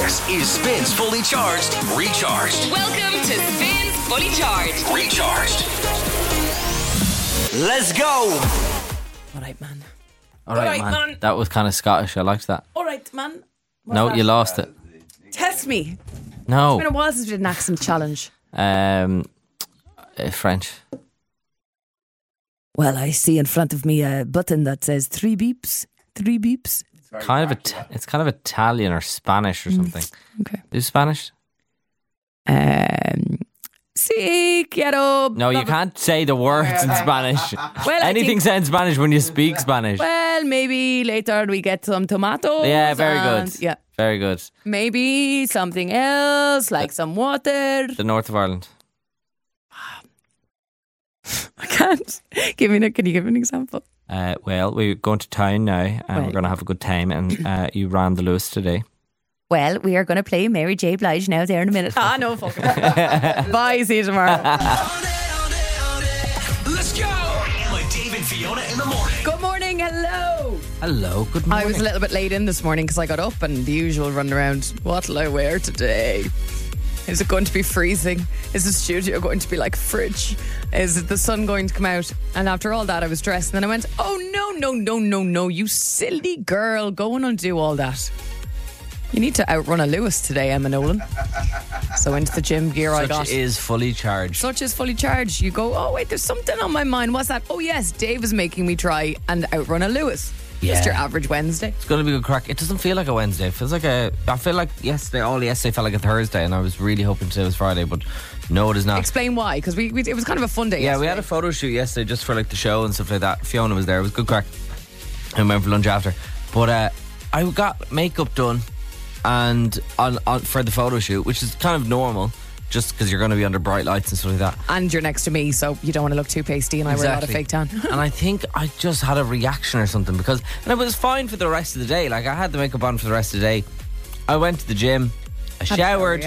This is Spins Fully Charged, Recharged. Welcome to Spins Fully Charged. Recharged. Let's go. All right, man. All right, man. That was kind of Scottish. I liked that. All right, man. What's No, that? you lost it. Test me. No. It's been a while since we did an accent challenge. French. Well, I see in front of me a button that says 3 beeps. 3 beeps. It's kind of Italian or Spanish or something. Okay. Do Spanish? Sí, quiero. No, you can't say the words in Spanish. Well, Anything said in Spanish when you speak Spanish. Well, maybe later we get some tomatoes. Yeah, very and- good. Yeah. Very good. Maybe something else, like some water. The north of Ireland. I can't. Can you give me an example? Well, we're going to town now and we're going to have a good time, and you ran the Lewis today. Well, we are going to play Mary J. Blige now there in a minute. No, fucking. Bye, see you tomorrow. Let's go. With Dave and Fiona in the morning. Good morning, hello. Hello, good morning. I was a little bit late in this morning because I got up and the usual run around. What'll I wear today? Is it going to be freezing? Is the studio going to be like fridge? Is the sun going to come out? And after all that, I was dressed and then I went, oh, no, you silly girl. Go and undo all that. You need to outrun a Lewis today, Emma Nolan. So into the gym gear I got. Such is fully charged. Such is fully charged. You go, oh, wait, there's something on my mind. What's that? Oh, yes, Dave is making me try and outrun a Lewis. Yeah. Just your average Wednesday. It's going to be a good crack. It doesn't feel like a Wednesday. It feels like I feel like yesterday felt like a Thursday, and I was really hoping today was Friday, but no, it is not. Explain why, because it was kind of a fun day Yeah, yesterday. we had a photo shoot yesterday just for like the show and stuff like that. Fiona was there. It was a good crack. I went for lunch after. But I got makeup done and on for the photo shoot, which is kind of normal, just because you're going to be under bright lights and stuff like that. And you're next to me, so you don't want to look too pasty, and I wear a lot of fake tan. And I think I just had a reaction or something, and it was fine for the rest of the day. Like, I had the makeup on for the rest of the day. I went to the gym, I showered,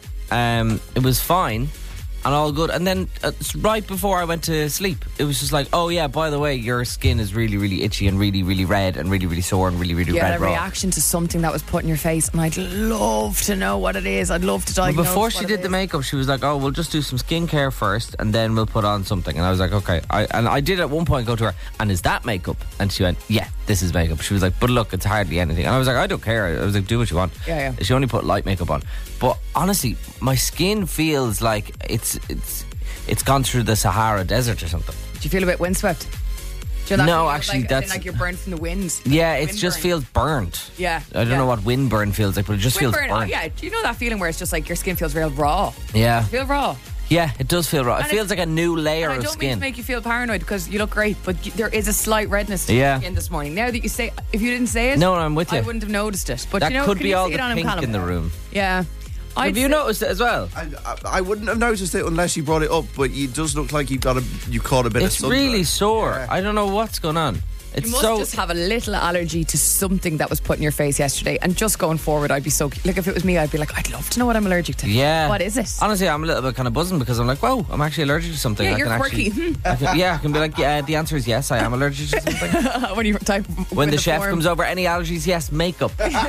it was fine and all good. And then right before I went to sleep, it was just like, oh yeah, by the way, your skin is really, really itchy and really, really red and really, really sore and really, really red a raw. reaction to something that was put in your face, and I'd love to know what it is. I'd love to diagnose. But before she did the makeup, she was like, oh, we'll just do some skincare first and then we'll put on something. And I was like, okay. I did at one point go to her, and is that makeup? And she went, yeah, this is makeup. She was like, but look, it's hardly anything. And I was like, I don't care. I was like, do what you want. Yeah. She only put light makeup on. But honestly, my skin feels like it's gone through the Sahara Desert or something. Do you feel a bit windswept? Do you know that No, feeling actually, like, that's... like you're burnt from the wind. Yeah, it Wind just burn. feels burnt. Yeah. I don't know what wind burn feels like, but it just feels Windburn, burnt. yeah. Do you know that feeling where it's just like your skin feels real raw? Yeah. Feel raw. Yeah, it does feel raw. It And feels like a new layer And I of don't mean skin. to make you feel paranoid because you look great, but there is a slight redness to your skin this morning. Now that you say, if you didn't say it, No, I'm with you. I wouldn't have noticed it. But That you know, could can be you all see the it on him, pink Callum? in the room. Yeah. Have you noticed it as well? I wouldn't have noticed it unless you brought it up, but it does look like you caught a bit of It's sunburn. really sore. Yeah. I don't know what's going on. It's You must so... just have a little allergy to something that was put in your face yesterday. And just going forward, I'd be so... Like, if it was me, I'd be like, I'd love to know what I'm allergic to. Yeah. What is it? Honestly, I'm a little bit kind of buzzing because I'm like, whoa, I'm actually allergic to something. Yeah, I you're can quirky. Actually, I can be like, yeah, the answer is yes, I am allergic to something. When you type... When the chef comes over, any allergies? Yes, makeup.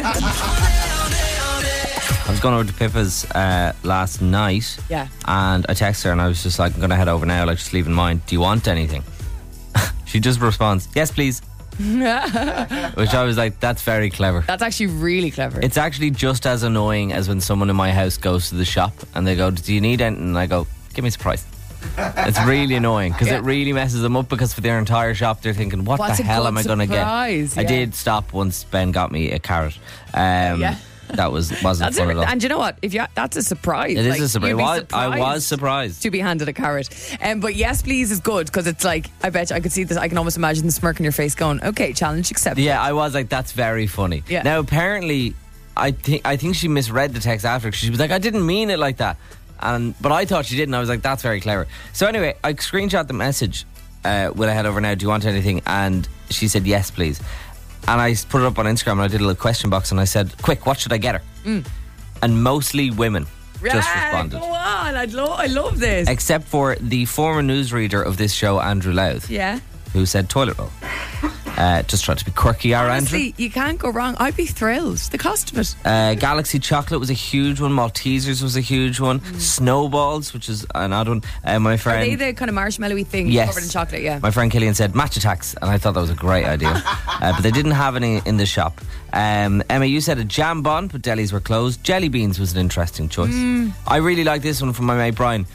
I was going over to Pippa's last night. Yeah. And I texted her and I was just like, I'm going to head over now, like, just leave in mind, do you want anything? She just responds, yes, please. Which I was like, that's very clever. That's actually really clever. It's actually just as annoying as when someone in my house goes to the shop and they go, do you need anything? And I go, give me a surprise. It's really annoying because it really messes them up, because for their entire shop they're thinking, what What's the a hell good am I going to get? surprise? I Yeah. did stop once Ben got me a carrot. Yeah. That wasn't That's fun at all. And you know what? That's a surprise. It is Like, a surprise. you'd be I was surprised. to be handed a carrot. But yes, please is good, because it's like, I bet you I could see this. I can almost imagine the smirk on your face going, okay, challenge accepted. Yeah, I was like, that's very funny. Yeah. Now, apparently, I think she misread the text after, because she was like, I didn't mean it like that. But I thought she did, and I was like, that's very clever. So anyway, I screenshot the message, will I head over now, do you want anything? And she said, yes, please. And I put it up on Instagram, and I did a little question box, and I said, quick, what should I get her? And mostly women just responded. Go on, I love this. Except for the former newsreader of this show, Andrew Louth, Yeah. who said toilet roll. Just try to be quirky, our Andrew. Honestly, you can't go wrong. I'd be thrilled. The cost of it. Galaxy chocolate was a huge one. Maltesers was a huge one. Snowballs, which is an odd one. My friend, Are they the kind of marshmallowy thing Yes. covered in chocolate? Yeah. my friend Killian said match attacks, and I thought that was a great idea. But they didn't have any in the shop. Emma, you said a jam bun, but delis were closed. Jelly beans was an interesting choice. I really like this one from my mate Brian.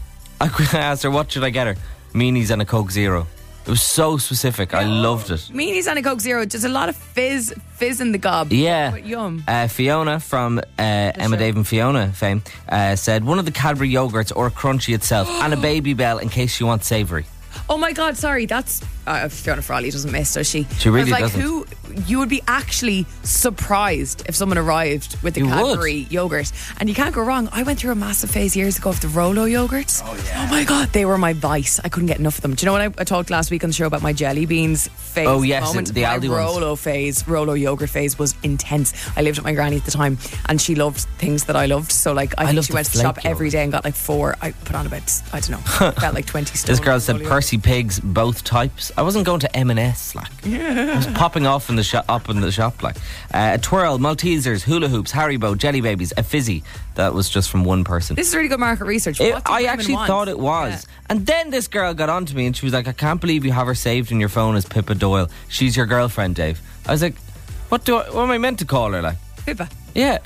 I asked her, what should I get her? Meanies and a Coke Zero. It was so specific. I loved it. Meanies and a Coke Zero. Just a lot of fizz in the gob. Yeah. But yum. Fiona from Emma, Dave and Fiona fame said one of the Cadbury yogurts or a Crunchy itself and a Baby Bell in case you want savoury. Oh my God, sorry. That's Fiona Frawley doesn't miss, does she? She really I was like, doesn't. You would be actually surprised if someone arrived with the You would. Cadbury yogurt. And you can't go wrong. I went through a massive phase years ago of the Rolo yogurts. Oh, yeah. Oh my God, they were my vice. I couldn't get enough of them. Do you know when I talked last week on the show about my jelly beans phase? Oh, yes, moment? the my Aldi ones. Rolo yogurt phase was intense. I lived with my granny at the time and she loved things that I loved. So like I think love she the went to the shop flake every day and got like 4. I put on about, I don't know, felt like 20 stone. This girl said Rolo yogurt. Percy Pigs, both types. I wasn't going to M&S, like. I was popping off in the shop, like. A twirl, Maltesers, hula hoops, Haribo, Jelly Babies, a fizzy. That was just from one person. This is really good market research. What do I women actually want? thought it was. Yeah. And then this girl got on to me and she was like, I can't believe you have her saved in your phone as Pippa Doyle. She's your girlfriend, Dave. I was like, what am I meant to call her, like? Pippa. Yeah.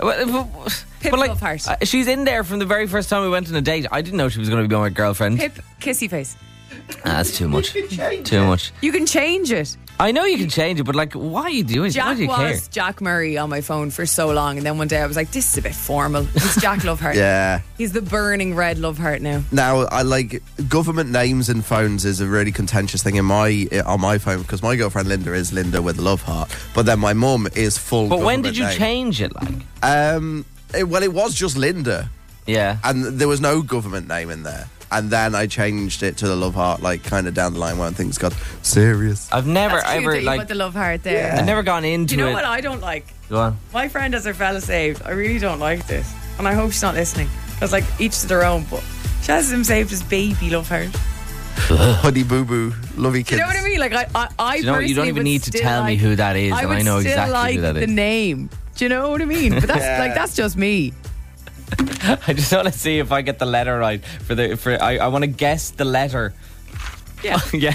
Pip but like, Loveheart. she's in there from the very first time we went on a date. I didn't know she was going to be my girlfriend. Pip Kissy Face. That's too much. Too much. You can change it. I know you can change it, but like, why are you doing it? Why Jack do you care? was Jack Murray on my phone for so long, and then one day I was like, this is a bit formal. It's Jack Loveheart. Yeah. He's the burning red Loveheart now. Now, I like government names in phones is a really contentious thing on my phone because my girlfriend Linda is Linda with a love heart, but then my mum is full. But when did you name. change it, like? It was just Linda, Yeah. and there was no government name in there. And then I changed it to the love heart, like kind of down the line when things got serious. I've never That's cute ever that you like. put the Loveheart there. I've never gone into Do you know it. what I don't like? Go on. My friend has her fella saved. I really don't like this, and I hope she's not listening. Because like each to their own, but she has him saved as Baby Loveheart. Honey Boo Boo, lovey Do kids. you know what I mean? Like I You know what? You don't personally even would need to still tell me like- who that is, I and would I know still exactly like who that the is. name. Do you know what I mean? But that's like that's just me. I just want to see if I get the letter right I want to guess the letter. Yeah. Yeah.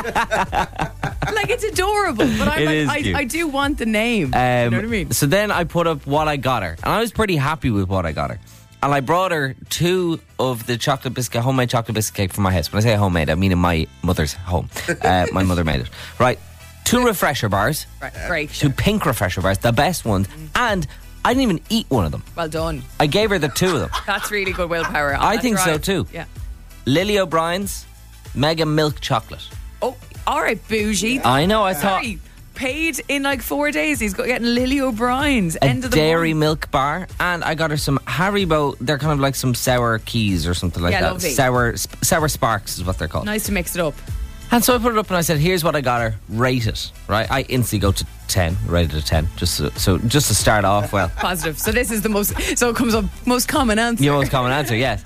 Like it's adorable, but I'm It like is I, cute. I do want the name. You know what I mean? So then I put up what I got her, and I was pretty happy with what I got her. And I brought her 2 of the homemade chocolate biscuit cake from my house. When I say homemade, I mean in my mother's home. My mother made it. Right, 2 refresher bars, Right, great. 2 pink refresher bars, the best ones, and I didn't even eat one of them. Well done. I gave her the 2 of them. That's really good willpower. I think so too. Yeah. Lily O'Brien's Mega Milk Chocolate. Oh, all right, bougie. I know, I thought Sorry, paid in like 4 days. He's getting Lily O'Brien's a end of the dairy month. milk bar, and I got her some Haribo. They're kind of like some sour keys or something like Yeah, that. lovely. Sour sparks is what they're called. Nice to mix it up. And so I put it up and I said, "Here's what I got her. Rate it." Right? I instantly go to 10, rated a 10, just to start off well. Positive. So this is the most. So it comes up most common answer. Your most common answer, yes.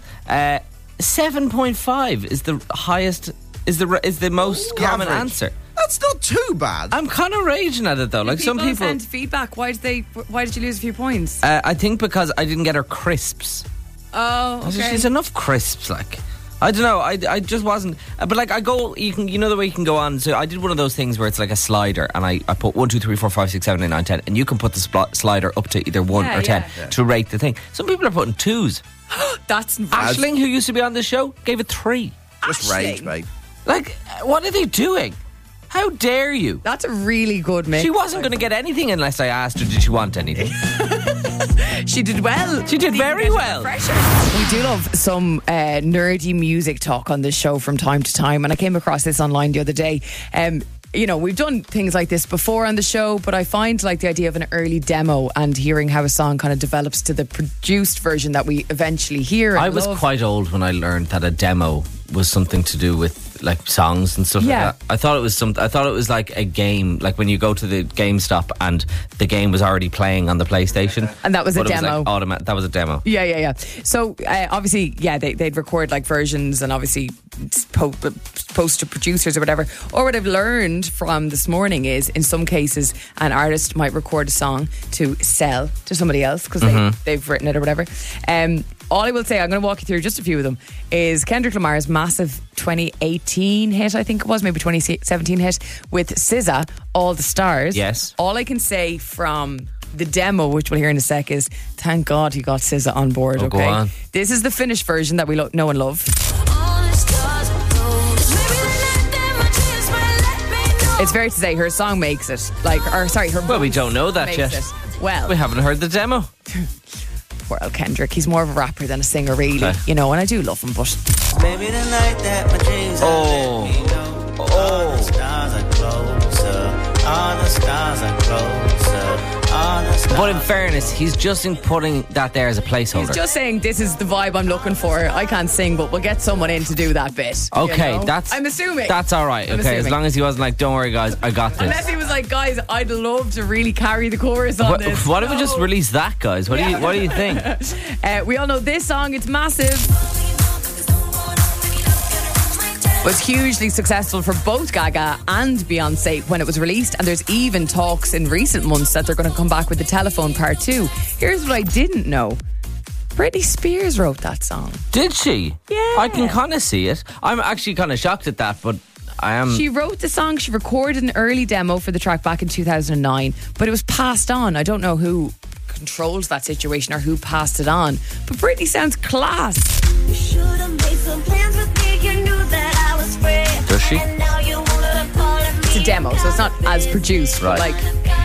7.5 is the highest. Is the most common average. answer. That's not too bad. I'm kind of raging at it though. Like some people. send feedback. Why did you lose a few points? I think because I didn't get her crisps. Oh, okay. There's enough crisps, like. I don't know. I just wasn't. But like I go, you know the way you can go on. So I did one of those things where it's like a slider, and I put 1, 2, 3, 4, 5, 6, 7, 8, 9, 10, and you can put the slider up to either 1 Yeah, or 10 yeah. to rate the thing. Some people are putting 2s. That's Ashling, who used to be on the show, gave it 3. Just rage, mate. Like, what are they doing? How dare you? That's a really good mix. She wasn't going to get anything unless I asked her, did she want anything? She did well. She did very well. We do love some nerdy music talk on this show from time to time, and I came across this online the other day. You know, we've done things like this before on the show, but I find like the idea of an early demo and hearing how a song kind of develops to the produced version that we eventually hear. And I was love. quite old when I learned that a demo was something to do with like songs and stuff Yeah. like that. I thought it was like a game, like when you go to the GameStop and the game was already playing on the PlayStation. And that was a But it demo. like that was a demo. Yeah. So obviously, they'd record like versions and obviously post to producers or whatever. Or what I've learned from this morning is, in some cases, an artist might record a song to sell to somebody else because they've written it or whatever. All I will say, I'm going to walk you through just a few of them, is Kendrick Lamar's massive 2018 hit, I think it was, maybe 2017 hit, with SZA, All the Stars. Yes. All I can say from the demo, which we'll hear in a sec, is thank God he got SZA on board. Oh, go okay, on. This is the finished version that we know and love. It's fair to say her song makes it. Her Well, we voice don't know that makes yet. it. Well, We haven't heard the demo. poor old Kendrick. He's more of a rapper than a singer, really. Okay. You know, and I do love him, but Maybe the night that my dreams Oh. let me know. All the stars are closer. All the stars are closer. All the stars. But in fairness, he's just putting that there as a placeholder. he's just saying this is the vibe I'm looking for. I can't sing, but we'll get someone in to do that bit. you Okay, know? I'm assuming. that's all right. I'm Okay, as assuming. long as he wasn't like, "Don't worry, guys, I got this." Unless he was like, guys, I'd love to really carry the chorus on this. What if we No. just release that, guys? What do you think? We all know this song, it's massive. Was hugely successful for both Gaga and Beyonce when it was released, and there's even talks in recent months that they're going to come back with the Telephone Part 2. Here's what I didn't know. Britney Spears wrote that song. Did she? Yeah. I can kind of see it. I'm actually kind of shocked at that, but I am. She wrote the song, she recorded an early demo for the track back in 2009, but it was passed on. I don't know who controls that situation or who passed it on, but Britney sounds class. You should have made some plans with me. You knew that I was free. Does she? And now you wanna call me. It's a demo, so it's not as produced, but Right. like,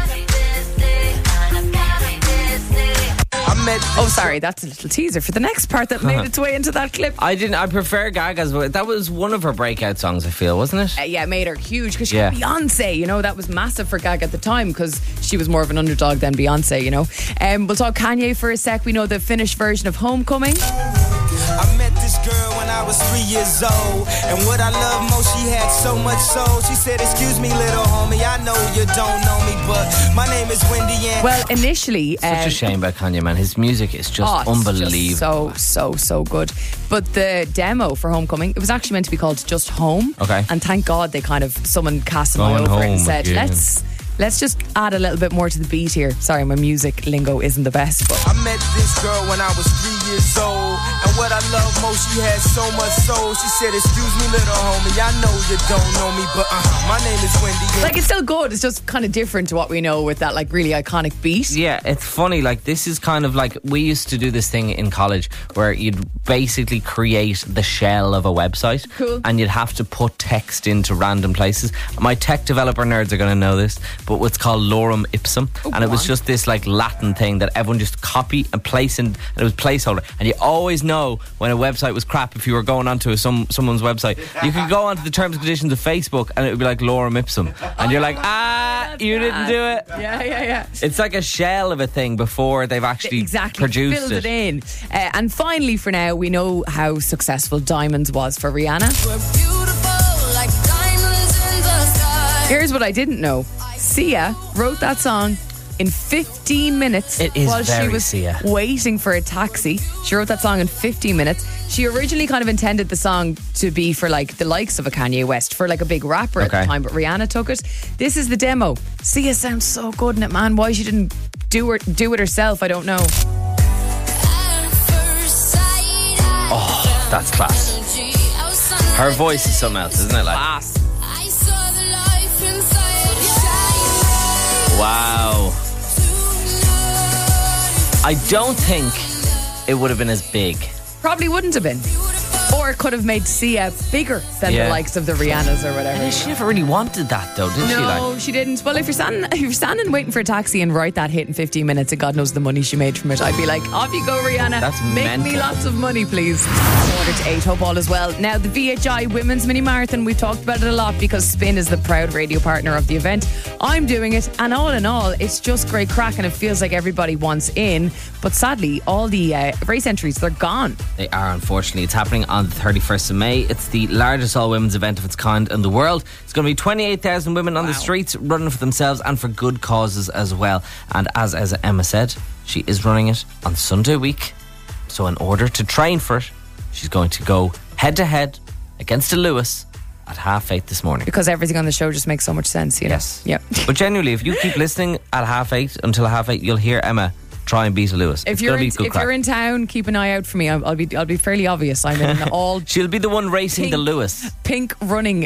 I met oh, sorry, that's a little teaser for the next part that made its way into that clip. I prefer Gaga's. That was one of her breakout songs, I feel, wasn't it? Yeah, it made her huge because she Yeah. had Beyonce, you know, that was massive for Gaga at the time because she was more of an underdog than Beyonce, you know. We'll talk Kanye for a sec. We know the finished version of Homecoming. I met this girl when I was 3 years old, and what I love most, she had so much soul. She said, "Excuse me, little homie, I know you don't know me, but my name is Wendy." And Well, initially, Such a shame about Kanye, man. His music is just it's unbelievable. just so good. But the demo for Homecoming, it was actually meant to be called Just Home. Okay. And thank God someone cast an eye Going over it and home said, again. let's just add a little bit more to the beat here. Sorry, my music lingo isn't the best, but I met this girl when I was 3 years old, and what I love most, she had so much soul. She said, "Excuse me, little homie, I know you don't know me, but my name is Wendy." And like, it's still good. It's just kind of different to what we know with that like really iconic beat. Yeah, it's funny. Like, this is kind of like, we used to do this thing in college where you'd basically create the shell of a website. Cool. And you'd have to put text into random places. My tech developer nerds are going to know this, but what's called lorem ipsum. And it was just this like Latin thing that everyone just copy and place in, and it was placeholder. And you always know when a website was crap if you were going onto someone's website. You could go onto the terms and conditions of Facebook and it would be like lorem ipsum. And you're like, you didn't do it. Yeah. It's like a shell of a thing before they've actually Exactly, produced filled it. it in. And finally, for now, we know how successful Diamonds was for Rihanna. Here's what I didn't know. Sia wrote that song in 15 minutes. It is while she very was Sia. waiting for a taxi. She wrote that song in 15 minutes. She originally kind of intended the song to be for like the likes of a Kanye West, for like a big rapper at the Okay. time, but Rihanna took it. This is the demo. Sia sounds so good in it, man. Why she didn't do it herself, I don't know. Oh, that's class. Her voice is something else, isn't it? Like, Class. wow. I don't think it would have been as big. Probably wouldn't have been. Or it could have made Sia bigger than Yeah. the likes of the Rihannas or whatever. She never really wanted that, though, did she? No, Like, she didn't. Well, if you're standing waiting for a taxi and write that hit in 15 minutes and God knows the money she made from it, I'd be like, off you go, Rihanna. That's Make mental. me lots of money, please. 4:45, hope all is well. Now, the VHI Women's Mini Marathon, we've talked about it a lot because Spin is the proud radio partner of the event. I'm doing it, and all in all, it's just great crack, and it feels like everybody wants in. But sadly, all the race entries, they're gone. they are, unfortunately. It's happening on on the 31st of May. It's the largest all-women's event of its kind in the world. It's going to be 28,000 women on the streets running for themselves and for good causes as well. And as Emma said, she is running it on Sunday week. So in order to train for it, she's going to go head-to-head against a Lewis at 8:30 this morning. Because everything on the show just makes so much sense, you know? Yes. Yeah. But genuinely, if you keep listening at 8:30 until 8:30, you'll hear Emma try and beat a Lewis. If you're in town, keep an eye out for me. I'll be fairly obvious. I'm in an all She'll be the one racing the Lewis. pink running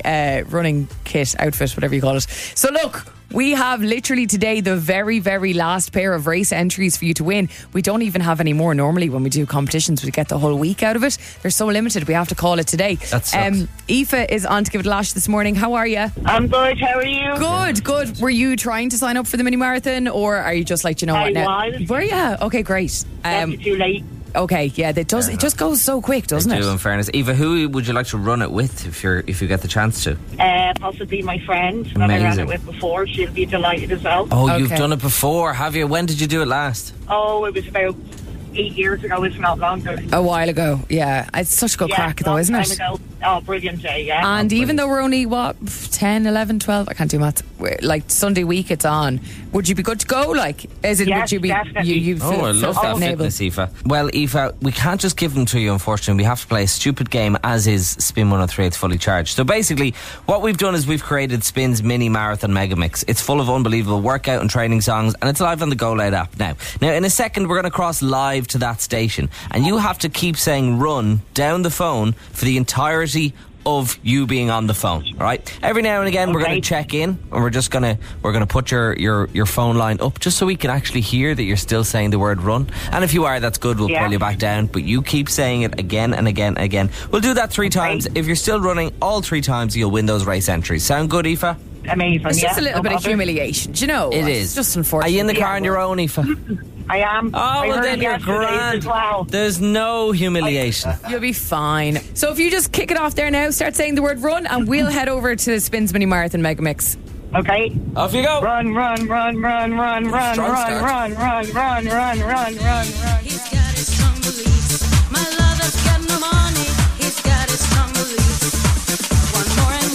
kit outfit, whatever you call it. So look, we have literally today the very, very last pair of race entries for you to win. We don't even have any more. Normally when we do competitions we get the whole week out of it. They're so limited we have to call it today. That sucks. Aoife is on to give it a lash this morning. How are you? I'm good, how are you? Good. Were you trying to sign up for the mini marathon, or are you just like, you know what now? I was. Were you? Okay, great. That's too late. Okay, yeah, it just goes so quick, doesn't They it? do, in fairness. Eva, who would you like to run it with if you get the chance to? Possibly my friend that I ran Amazing. it with before. She'll be delighted as well. Oh, Okay. you've done it before, have you? When did you do it last? Oh, it was about 8 years ago, if not longer. A while ago, yeah. It's such a good crack though, long isn't time it? ago. Oh, brilliant day, yeah. And even though we're only, 10, 11, 12, I can't do maths, like Sunday week it's on, would you be good to go? Like, is it, Yes, would you be, definitely. you Oh, I love that fitness, Aoife. Well, Aoife, we can't just give them to you, unfortunately. We have to play a stupid game, as is Spin 103. It's fully charged. So basically, what we've done is we've created Spin's mini marathon mega mix. It's full of unbelievable workout and training songs, and it's live on the Go Loud app now. Now, in a second, we're going to cross live to that station, and you have to keep saying run down the phone for the entirety of you being on the phone, right? Every now and again, we're going to check in, and we're going to put your phone line up just so we can actually hear that you're still saying the word run. And if you are, that's good. We'll pull you back down, but you keep saying it again and again and again. We'll do that 3 times. If you're still running all 3 times, you'll win those race entries. Sound good, Aoife? Amazing, It's just a little no bit of bother. humiliation, do you know? It It's is. just unfortunate. Are you in the car on your own, Aoife? I am. Oh, I well heard then you're yesterday grand. as well. There's no humiliation. You'll be fine. So if you just kick it off there now, start saying the word run, and we'll head over to Spins Mini Marathon Mega Mix. Okay. Off you go. Run, run, run, run, run, run, Strong run, start. run, run, run, run, run, run. He's got his strong beliefs. My lover's got no money. He's got his strong beliefs. One more and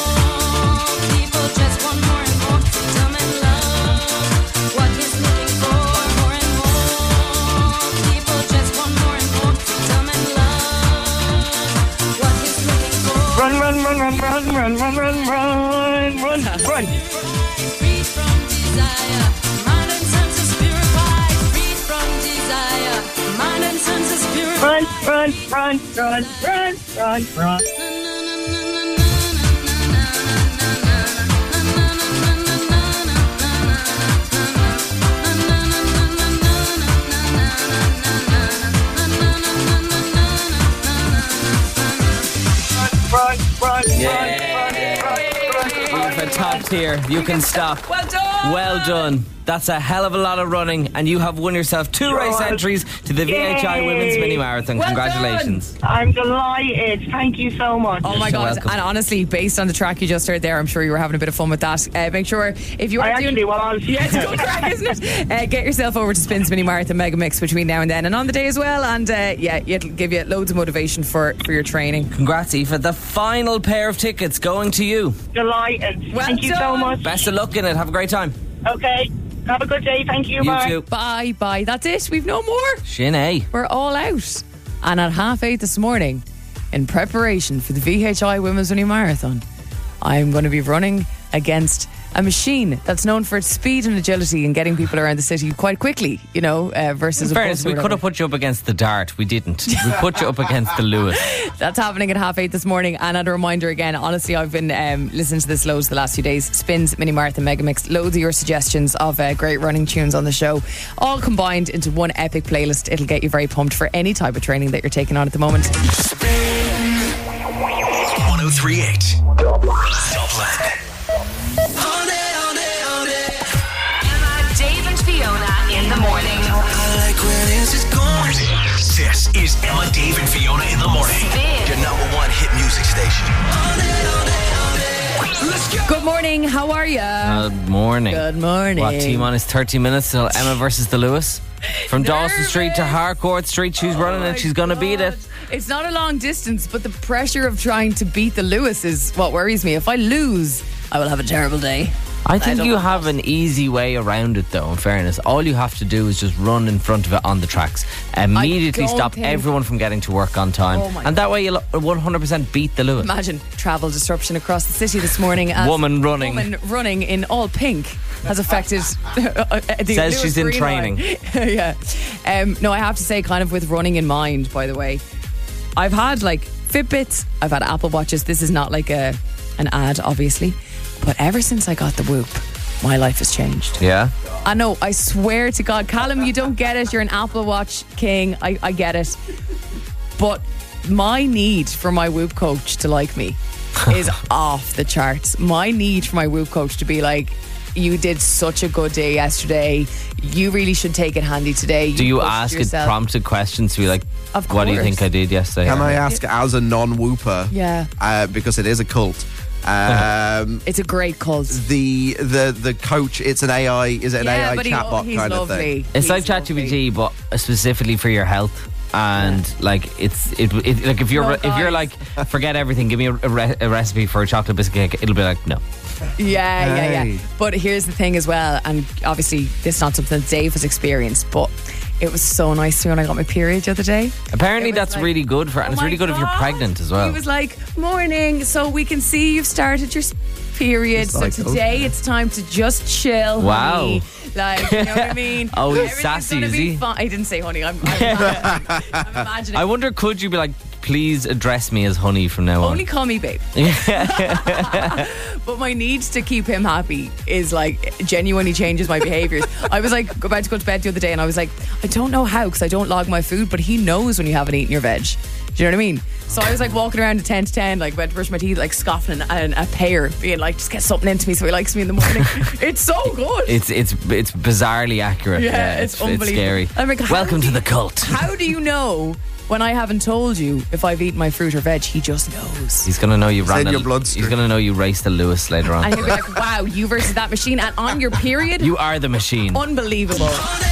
more. People just want more and more. Freedom and love. What he's looking for. More and more. People just want more and more. Freedom and love. What he's looking for. Run, run, run, run, run, run, run, run, run, run. Free from desire. Mind and senses purified. Free from desire. Mind and senses purified. Run, run, run, run, run, run, run. Run, run, Aoife, top tier. You can stop. Well done. Well done. That's a hell of a lot of running, and you have won yourself 2 race entries to the VHI Yay. Women's Mini Marathon. Well Congratulations. I'm delighted. Thank you so much. Oh my so God. welcome. And honestly, based on the track you just heard there, I'm sure you were having a bit of fun with that. Make sure if you are I doing... actually was. Yeah, it's a good crack, isn't it? Get yourself over to Spins Mini Marathon Mega Mix between now and then, and on the day as well. And it'll give you loads of motivation for your training. Congrats, Aoife. The final pair of tickets going to you. Delighted. Well Thank you so done. much. Best of luck in it. Have a great time. Okay. Have a good day. Thank you. You Bye. too. Bye. That's it. We've no more. Sinead. We're all out. And at 8:30 this morning, in preparation for the VHI Women's Mini Marathon, I'm going to be running against a machine that's known for its speed and agility and getting people around the city quite quickly, versus In a fairness, bus or we could whatever. have put you up against the Dart. We didn't. We put you up against the Lewis. That's happening at 8:30 this morning. And a reminder again, honestly, I've been listening to this loads the last few days. Spins Mini Marathon Mega Mix. Loads of your suggestions of great running tunes on the show, all combined into one epic playlist. It'll get you very pumped for any type of training that you're taking on at the moment. 1038 Dublin. Emma, Dave and Fiona in the morning. This is Emma, Dave, and Fiona in the morning. Spin. Your #1 hit music station. Let's go. Good morning. How are you? Good morning. Good morning. What, T-minus 30 minutes till Emma versus the Lewis? From Dawson Street to Harcourt Street, she's running and she's going to beat it. It's not a long distance, but the pressure of trying to beat the Lewis is what worries me. If I lose, I will have a terrible day. I think don't you want have an easy way around it, though, in fairness. All you have to do is just run in front of it on the tracks. Immediately don't stop think- everyone from getting to work on time. Oh my and that way you'll 100% beat the Lewis. Imagine travel disruption across the city this morning. As Woman running. Woman running in all pink has affected. The Says Lewis she's in Green line. Yeah. No, I have to say, kind of with running in mind, by the way, I've had like Fitbits, I've had Apple Watches. This is not like an ad, obviously. But ever since I got the Whoop, my life has changed. Yeah? I know, I swear to God. Callum, you don't get it. You're an Apple Watch king. I get it. But my need for my Whoop coach to like me is off the charts. My need for my Whoop coach to be like, you did such a good day yesterday. You really should take it handy today. Do you pushed ask it yourself. prompted questions to be like, Of what do you course. think I did yesterday? Can I ask, as a non-whooper, Yeah. because it is a cult, It's a great cult. the coach, it's an AI, is it an AI but chatbot he's kind lovely. of thing? It's He's like lovely. ChatGPT, but specifically for your health. And like it like if you're No, if you're guys. like, forget everything, give me a recipe for a chocolate biscuit cake, it'll be like, no. Yeah. Hey. But here's the thing as well, and obviously this is not something that Dave has experienced, but it was so nice to me when I got my period the other day. Apparently It was that's like, really good for, and oh it's my really good if you're God. pregnant as well. He was like, morning, so we can see you've started your period, It's so like, today okay. it's time to just chill, Wow. honey. Like, you know what I mean? Oh, he's Everything's sassy, gonna is be he? fine. I didn't say honey, I'm imagining. I'm imagining. I wonder, could you be like, please address me as honey from now on? Only call me babe. But my need to keep him happy is like genuinely changes my behaviours. I was like about to go to bed the other day and I was like, I don't know how because I don't log my food, but he knows when you haven't eaten your veg. Do you know what I mean? So I was like walking around at 10 to 10, like about to brush my teeth, like scoffing and a pear, being like, just get something into me so he likes me in the morning. It's so good. It's bizarrely accurate. Yeah, it's unbelievable. It's scary. I'm like, how Welcome do to you- the cult. How do you know when I haven't told you if I've eaten my fruit or veg? He just knows. He's gonna know you ran. in your bloodstream. He's gonna know you raced the Lewis later on. And he'll be like, wow, you versus that machine and on your period? You are the machine. Unbelievable.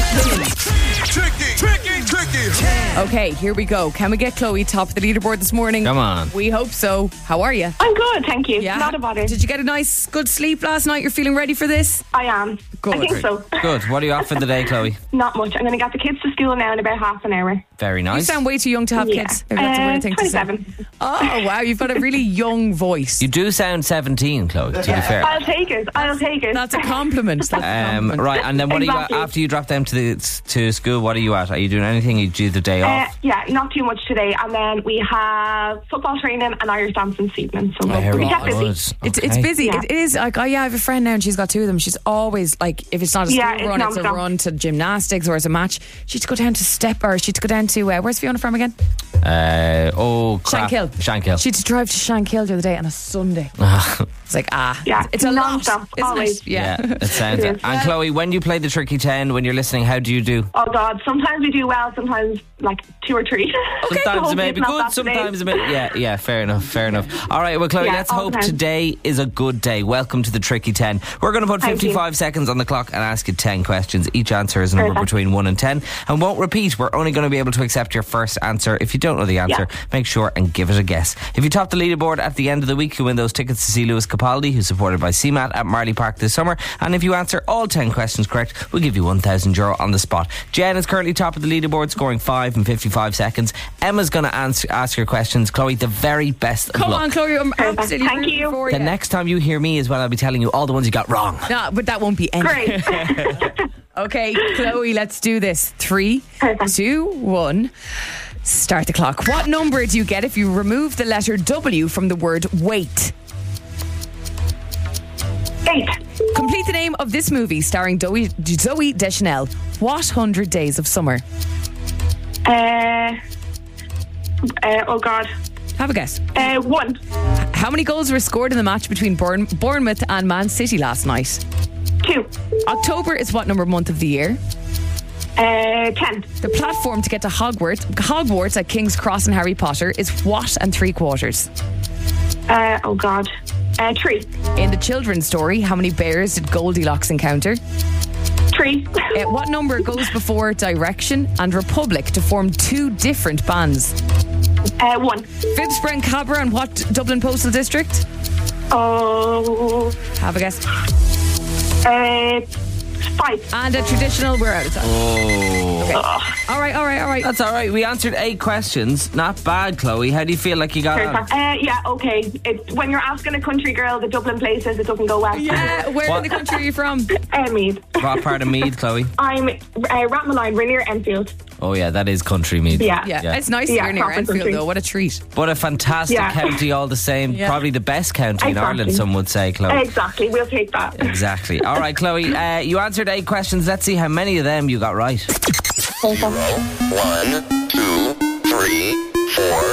Okay, here we go. Can we get Chloe top of the leaderboard this morning? Come on. We hope so. How are you? I'm good, thank you. Yeah. Not a bother. Did you get a nice, good sleep last night? You're feeling ready for this? I am. Good. I think so. Good. What are you off for the day, Chloe? Not much. I'm going to get the kids to school now in about half an hour. Very You nice. sound way too young to have Yeah. kids. Maybe that's a weird thing to say. 27. Oh, wow. You've got a really young voice. You do sound 17, Chloe, to be fair. I'll take it. That's a compliment. That's a compliment. Right, and then what are Exactly. you after you drop them to school? What are you at? Are you doing anything? You do the day off? Yeah, not too much today. And then we have football training and Irish dance and evening. So Very we kept busy. good. It's busy. Yeah. It is like, I have a friend now and she's got two of them. She's always like, if it's not a Yeah, school it's run, it's a non-stop. run to gymnastics or it's a match. She'd go down to she'd go down to where's Fiona from again? Crap. Shankill. Shankill. She'd drive to Shankill the other day on a Sunday. It's like, Yeah, it's a lot, non-stop, isn't always. it? Yeah. It sounds It it. is. And Chloe, when you play the Tricky 10, when you're listening, how do you do? Oh God, sometimes we do well, sometimes like 2 or 3. Sometimes So it may it's be not good, that today. sometimes it may... Yeah, fair enough. All right, well, Chloe, Yeah, let's all hope the time. today is a good day. Welcome to the Tricky 10. We're going to put Thank 55 seconds on the clock and ask you 10 questions. Each answer is a number Perfect. between 1 and 10 and won't repeat. We're only going to be able to accept your first answer. If you don't know the answer, make sure and give it a guess. If you top the leaderboard at the end of the week, you win those tickets to see Lewis Capaldi, who's supported by CMAT at Marley Park this summer. And if you answer all 10 questions correct, we'll give you €1,000 on the spot. Jen is currently top of the leaderboard, scoring 5 in 55 seconds. Emma's going to ask your questions. Chloe, the very best of Come luck. on, Chloe. I'm Perfect. absolutely Thank rooting you. for The you. next time you hear me as well, I'll be telling you all the ones you got wrong. No, but that won't be any. Great. Okay, Chloe, let's do this. 3, Perfect. 2, 1. Start the clock. What number do you get if you remove the letter W from the word wait? 8. Complete the name of this movie starring Zooey Deschanel. What 100 Days of Summer? Oh God. Have a guess. 1. How many goals were scored in the match between Bournemouth and Man City last night? 2. October is what number month of the year? 10. The platform to get to Hogwarts at King's Cross in Harry Potter is what and 3/4? Oh God. 3. In the children's story, how many bears did Goldilocks encounter? 3. 3. What number goes before Direction and Republic to form two different bands? 1. Phibsborough and Cabra and what Dublin Postal District? Oh, Have a guess. 5. And a traditional, we're out of time. Oh. All right. That's all right. We answered 8 questions. Not bad, Chloe. How do you feel like you got on? Yeah, okay. When you're asking a country girl the Dublin places, it doesn't go well. Yeah, where in the country are you from? Meath. What part of Meath, Chloe? I'm Rathmaline, we're near Enfield. Oh, yeah, that is country Meath. Yeah. Yeah, it's nice Yeah, here near proper Enfield, country. though. What a treat. But a fantastic Yeah. county all the same. Yeah. Probably the best county in Exactly. Ireland, some would say, Chloe. Exactly, we'll take that. Exactly. All right, Chloe, you answered 8 questions. Let's see how many of them you got right. 1, 2, 3, 4,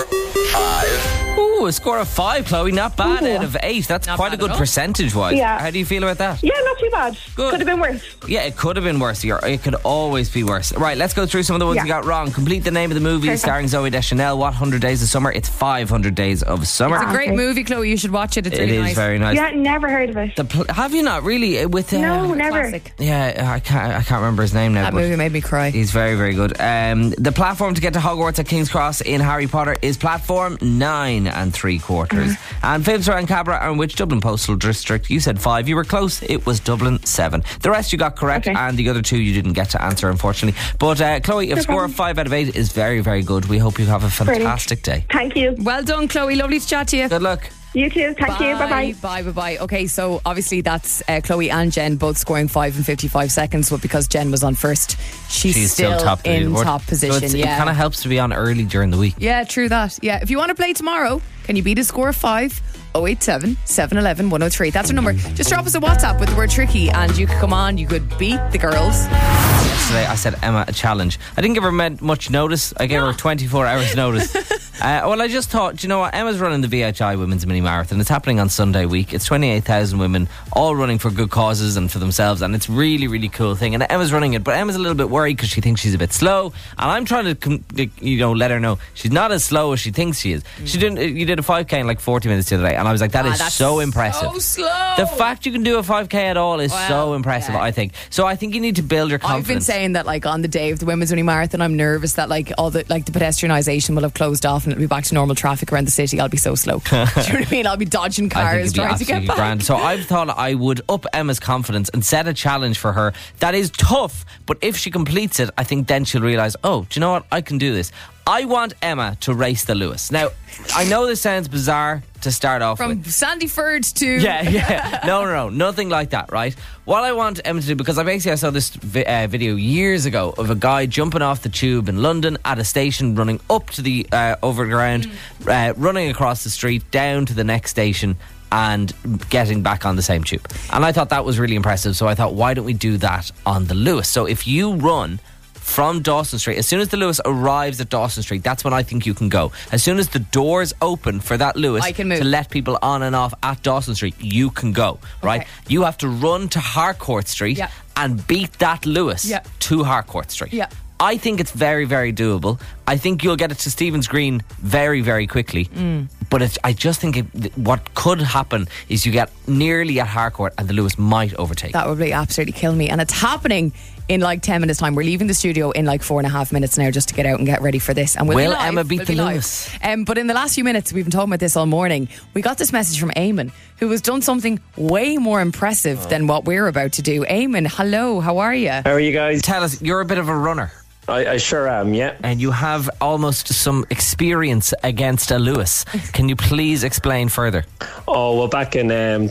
5. Ooh, a score of 5, Chloe. Not bad out of 8. That's Not quite a bad good at all. percentage-wise. Yeah. How do you feel about that? Yeah, not too bad. Good. Could have been worse. Yeah, it could have been worse. It could always be worse. Right, let's go through some of the ones Yeah. you got wrong. Complete the name of the movie Perfect. starring Zooey Deschanel. What 100 Days of Summer? It's 500 Days of Summer. It's a great Okay. movie, Chloe. You should watch it. It's It really is nice. very nice. Yeah, never heard of it. Have you not really? With No, never. Classic. Yeah, I can't remember his name now. That but movie made me cry. He's very, very good. The platform to get to Hogwarts at King's Cross in Harry Potter is platform 9 3/4. And Phibsborough and Cabra are in which Dublin Postal District? You said 5. You were close. It was Dublin 7. The rest you got correct, Okay. and the other 2 you didn't get to answer, unfortunately. But Chloe, a score of 5 out of 8 is very, very good. We hope you have a fantastic day. Thank you. Well done, Chloe. Lovely to chat to you. Good luck. You too. Thank you. Bye-bye. Bye. Okay, so obviously that's Chloe and Jen both scoring 5 in 55 seconds, but because Jen was on first, she's still top of the in leaderboard. top So position. it Yeah. kind of helps to be on early during the week. Yeah, true that. Yeah, if you want to play tomorrow, can you beat a score of 5? 087 711 103. That's our number. Just drop us a WhatsApp with the word tricky and you could come on. You could beat the girls. Yesterday I said Emma a challenge. I didn't give her much notice. I gave her 24 hours notice. Well, I just thought, you know what? Emma's running the VHI Women's Mini Marathon. It's happening on Sunday week. It's 28,000 women all running for good causes and for themselves, and it's really, really cool thing. And Emma's running it, but Emma's a little bit worried because she thinks she's a bit slow. And I'm trying to, let her know she's not as slow as she thinks she is. You did a 5K in like 40 minutes the other day, and I was like, that is that's so impressive. So slow. The fact you can do a 5K at all is so impressive, yeah. I think. So I think you need to build your confidence. I've been saying that like on the day of the Women's Mini Marathon, I'm nervous that like all the pedestrianisation will have closed off and it'll be back to normal traffic around the city. I'll be so slow. Do you know what I mean? I'll be dodging I think cars it'd be trying to get absolutely back. grand. So I've thought I would up Emma's confidence and set a challenge for her that is tough, but if she completes it, I think then she'll realise, oh, do you know what? I can do this. I want Emma to race the Lewis. Now, I know this sounds bizarre to start off From with. Sandyford to... Yeah. No, nothing like that, right? What I want Emma to do, because I saw this video years ago of a guy jumping off the tube in London at a station, running up to the overground, running across the street, down to the next station, and getting back on the same tube. And I thought that was really impressive, so I thought, why don't we do that on the Lewis? So if you run from Dawson Street, as soon as the Lewis arrives at Dawson Street, that's when I think you can go. As soon as the doors open for that Lewis I can move. to let people on and off at Dawson Street, you can go, right? Okay. You have to run to Harcourt Street Yeah. and beat that Lewis Yeah. to Harcourt Street. Yeah. I think it's very, very doable. I think you'll get it to Stephen's Green very, very quickly. But I just think what could happen is you get nearly at Harcourt and the Lewis might overtake. That would really absolutely kill me. And it's happening in like 10 minutes time. We're leaving the studio in like 4.5 minutes now just to get out and get ready for this. And we'll Will be live. Emma beat We'll the be live. Lewis? But in the last few minutes, we've been talking about this all morning. We got this message from Eamon, who has done something way more impressive than what we're about to do. Eamon, hello, how are you? How are you guys? Tell us, you're a bit of a runner. I sure am, yeah. And you have almost some experience against a Lewis. Can you please explain further? Oh, well, back in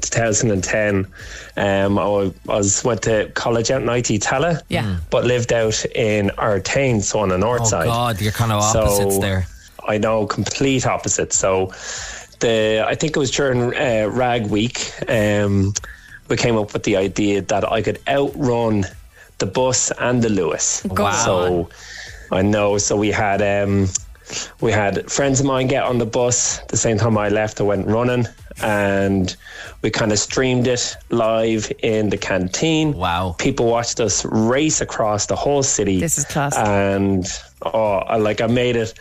2010, I went to college out in IT Tala, Yeah. but lived out in Artane, so on the north Oh side. God, you're kind of opposites So, there. I know, complete opposites. So I think it was during Rag Week, we came up with the idea that I could outrun the bus and the Lewis. Wow. So I know. So we had friends of mine get on the bus. The same time I left, I went running, and we kind of streamed it live in the canteen. Wow. People watched us race across the whole city. This is class. And I made it.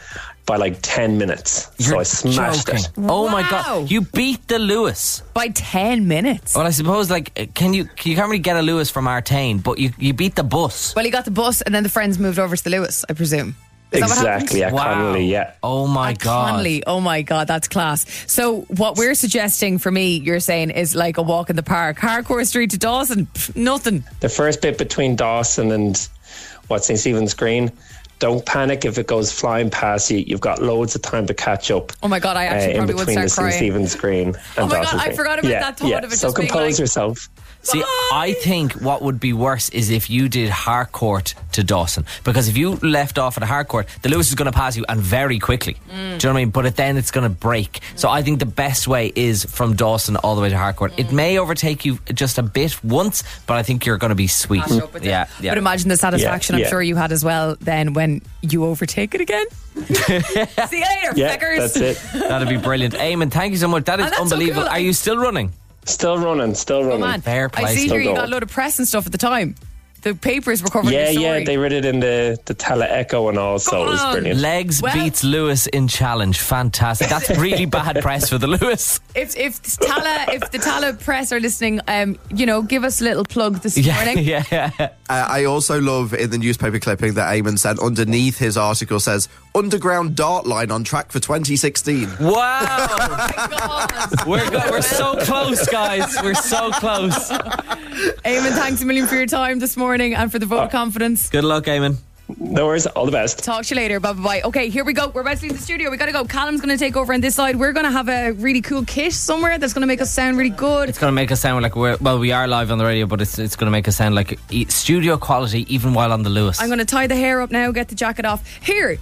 by like 10 minutes. So I smashed joking. it. Oh my Wow. God. You beat the Lewis. By 10 minutes. Well, I suppose, like, you can't really get a Lewis from Artane, but you beat the bus. Well, he got the bus and then the friends moved over to the Lewis, I presume. Is that what happened? Exactly, at Connolly, yeah. Oh my God. Connolly. Oh my God, that's class. So what we're suggesting for me, you're saying, is like a walk in the park. Harcourt Street to Dawson, nothing. The first bit between Dawson and St. Stephen's Green, don't panic if it goes flying past you. You've got loads of time to catch up. Oh my God, I actually in probably would between start the St. crying. Stephen's Green and Oh my God, Dawson's I Green. forgot about that thought of it So just being compose like- yourself. See, I think what would be worse is if you did Harcourt to Dawson. Because if you left off at a Harcourt, the Lewis is going to pass you, and very quickly. Do you know what I mean? But then it's going to break. So I think the best way is from Dawson all the way to Harcourt. It may overtake you just a bit once, but I think you're going to be sweet. Catch up with it. Yeah. But imagine the satisfaction Yeah. I'm sure you had as well then when you overtake it again. See you later, Yeah, feckers. that's it. That'd be brilliant. Eamon, thank you so much. That is And that's so unbelievable. cool. Are you still running? Still running. Oh man, Fair play. I see Still here you got going. a load of press and stuff at the time. The papers were covering Yeah, the story. yeah, they read it in the Tele Echo and all, so it was on. brilliant. Legs Well- beats Lewis in challenge. Fantastic. That's really bad press for the Lewis. If the Tala press are listening, give us a little plug this morning. Yeah. I also love in the newspaper clipping that Eamon sent, underneath his article says, Underground Dart Line on track for 2016. Wow. Oh my God. We're so close, guys. We're so close. Eamon, thanks a million for your time this morning and for the vote of confidence. Good luck, Eamon. No worries, all the best. Talk to you later. Bye bye. Okay, here we go. We're about to leave the studio. We got to go. Callum's going to take over on this side. We're going to have a really cool kit somewhere that's going to make us sound really good. It's going to make us sound like we are live on the radio, but it's going to make us sound like studio quality even while on the Lewis. I'm going to tie the hair up now, get the jacket off. Here.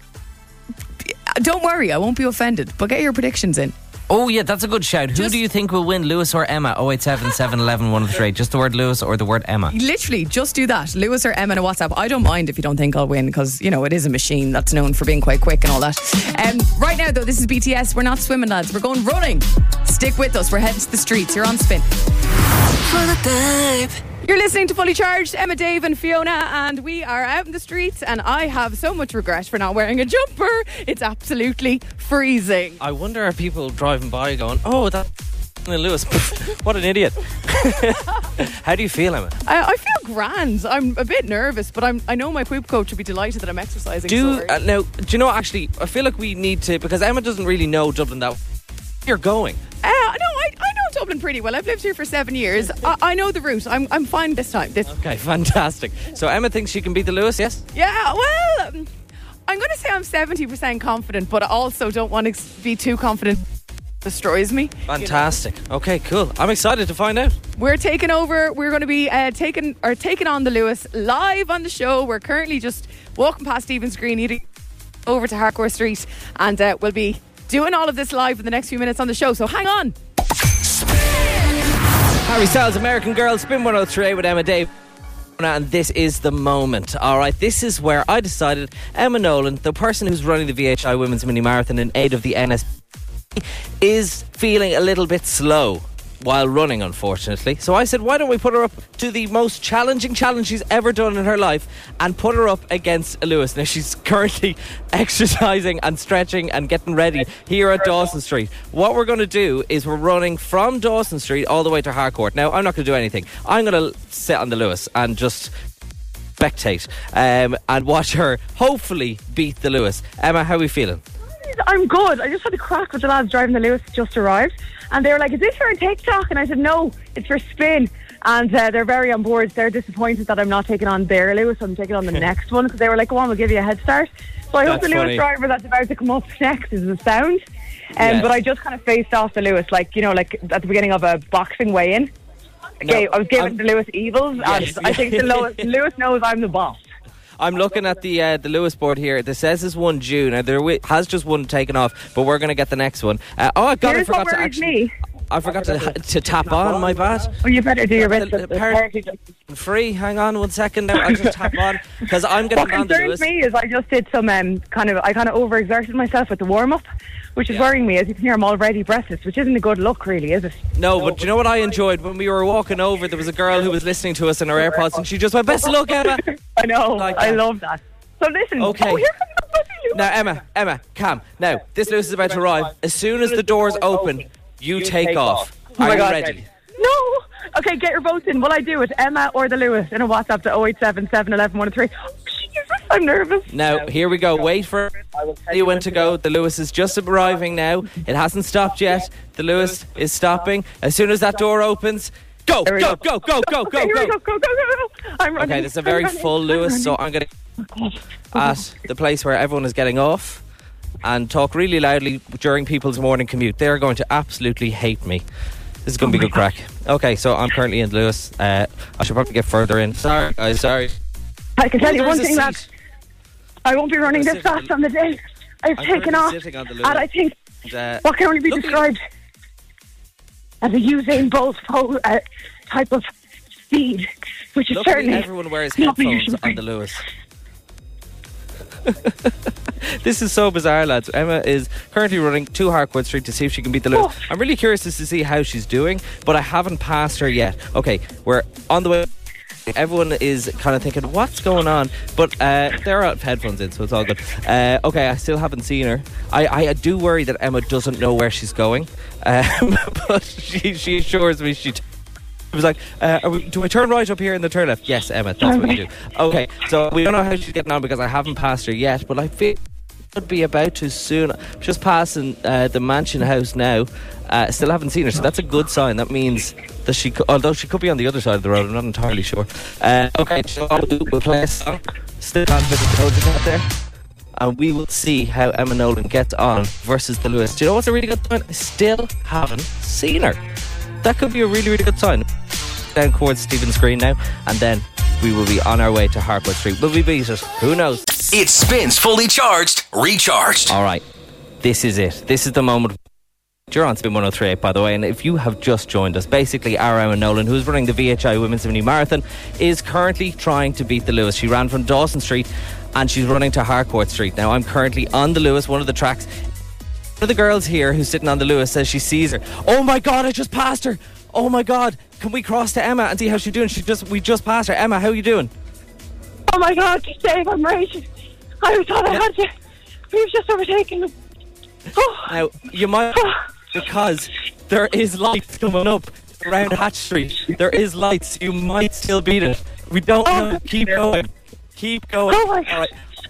Don't worry, I won't be offended, but get your predictions in. Oh yeah, that's a good shout. Who Just- do you think will win, Lewis or Emma? 087 711 103. Just the word Lewis or the word Emma? Literally, just do that. Lewis or Emma in a WhatsApp. I don't mind if you don't think I'll win because, it is a machine that's known for being quite quick and all that. Right now, though, this is BTS. We're not swimming, lads. We're going running. Stick with us. We're heading to the streets. You're on Spin. You're listening to Fully Charged, Emma, Dave and Fiona, and we are out in the streets, and I have so much regret for not wearing a jumper. It's absolutely freezing. I wonder are people driving by going, oh, that's Lewis. What an idiot. How do you feel, Emma? I feel grand. I'm a bit nervous, but I know my poop coach will be delighted that I'm exercising. Now, do you know, actually, I feel like we need to, because Emma doesn't really know Dublin that you're going. No, I know Dublin pretty well. I've lived here for 7 years. I know the route. I'm fine this time. Okay, fantastic. So Emma thinks she can beat the Lewis, yes? Yeah, well, I'm going to say I'm 70% confident, but I also don't want to be too confident. Destroys me. Fantastic. Okay, cool. I'm excited to find out. We're taking over. We're going to be taking on the Lewis live on the show. We're currently just walking past Stephen's Green, eating over to Harcourt Street, and we'll be doing all of this live in the next few minutes on the show. So hang on. Harry Styles, American Girl, Spin 103 with Emma, Dave. And this is the moment. All right, this is where I decided Emma Nolan, the person who's running the VHI Women's Mini Marathon in aid of the NSP, is feeling a little bit slow while running, unfortunately. So I said, why don't we put her up to the most challenging challenge she's ever done in her life and put her up against Lewis. Now, she's currently exercising and stretching and getting ready here at Dawson Street. What we're going to do is we're running from Dawson Street all the way to Harcourt. Now, I'm not going to do anything. I'm going to sit on the Lewis and just spectate and watch her hopefully beat the Lewis. Emma, how are we feeling? I'm good. I just had a crack with the lads driving the Lewis, just arrived. And they were like, is this for a TikTok? And I said, no, it's for Spin. And they're very on board. They're disappointed that I'm not taking on their Lewis. I'm taking on the next one because they were like, go on, we'll give you a head start. So I hope the Lewis driver that's about to come up next is a sound. But I just kind of faced off the Lewis, like at the beginning of a boxing weigh-in. Okay, I was giving the Lewis evils. Yes, and I think Lewis knows I'm the boss. I'm looking at the Lewis board here. This says it's 1 June. Now, there has just one taken off, but we're going to get the next one. I forgot to actually. I forgot to tap on. My bad. Oh, you better do your best. Free. Hang on 1 second. Now I'll just tap on because I'm getting on the Lewis. What concerns me is I just did some I kind of overexerted myself with the warm up, which is worrying me. As you can hear, I'm already breathless, which isn't a good look, really, is it? No, but do you know what I enjoyed when we were walking over? There was a girl who was listening to us in her AirPods, and she just went, "Best of luck, Emma." I know. I love that. So listen. Okay. Oh, here comes the bloody Now, Emma, calm. Now, this Lewis is about to arrive. As soon as the doors open, you take off. Are you ready? No. Okay, get your votes in. Will I do it, Emma or the Lewis, in a WhatsApp to 087 711 103? Oh, Jesus, I'm nervous. Now, here we go. Wait for you when to go. The Lewis is just arriving now. It hasn't stopped yet. The Lewis is stopping. As soon as that door opens, go. Here we go. Go. Okay, here we go. Go. I'm running. Okay, this is a very full Lewis, so I'm going to at the place where everyone is getting off and talk really loudly during people's morning commute. They're going to absolutely hate me. This is going to be good crack. Okay, so I'm currently in Lewis. I should probably get further in. Sorry, guys, sorry. I can tell you There's one a thing, lads. I won't be running There's this fast on the day. I've I'm taken currently off, sitting on the and Lewis. I think And, what can only be described as a Usain Bolt type of speed, which is luckily certainly everyone wears not the headphones usual on the Lewis. This is so bizarre, lads. Emma is currently running to Harcourt Street to see if she can beat the Lewis. Oh. I'm really curious as to see how she's doing, but I haven't passed her yet. Okay, we're on the way. Everyone is kind of thinking, what's going on? But they're out of headphones in, so it's all good. Okay, I still haven't seen her. I do worry that Emma doesn't know where she's going. But she assures me she... I was like, do I turn right up here in the turn left? Yes, Emma, that's what you do. Okay, so we don't know how she's getting on because I haven't passed her yet, but I feel could be about to soon. Just passing the mansion house now. Still haven't seen her, so that's a good sign. That means that she could, although she could be on the other side of the road, I'm not entirely sure. Okay, so we'll play a song. Still on with the Doja Cat there. And we will see how Emma Nolan gets on versus the Lewis. Do you know what's a really good sign? I still haven't seen her. That could be a really, really good sign. Down towards Stephen's Green now, and then we will be on our way to Harcourt Street. Will we beat it? Who knows? It spins fully charged, recharged. All right, this is it. This is the moment. You're on Spin 103.8, by the way, and if you have just joined us, basically our Emma Nolan, who's running the VHI Women's 70 Marathon, is currently trying to beat the Lewis. She ran from Dawson Street and she's running to Harcourt Street. Now, I'm currently on the Lewis, one of the tracks. One of the girls here who's sitting on the Lewis says she sees her. Oh my God, I just passed her. Oh my God, can we cross to Emma and see how she's doing? We just passed her. Emma, how are you doing? Oh my God, Dave, I'm raging. I thought I had you. We've just overtaken them. Oh. Now, you might, because there is lights coming up around Hatch Street. There is lights. You might still beat it. We don't know. Keep going. Keep going. Oh my God. All right.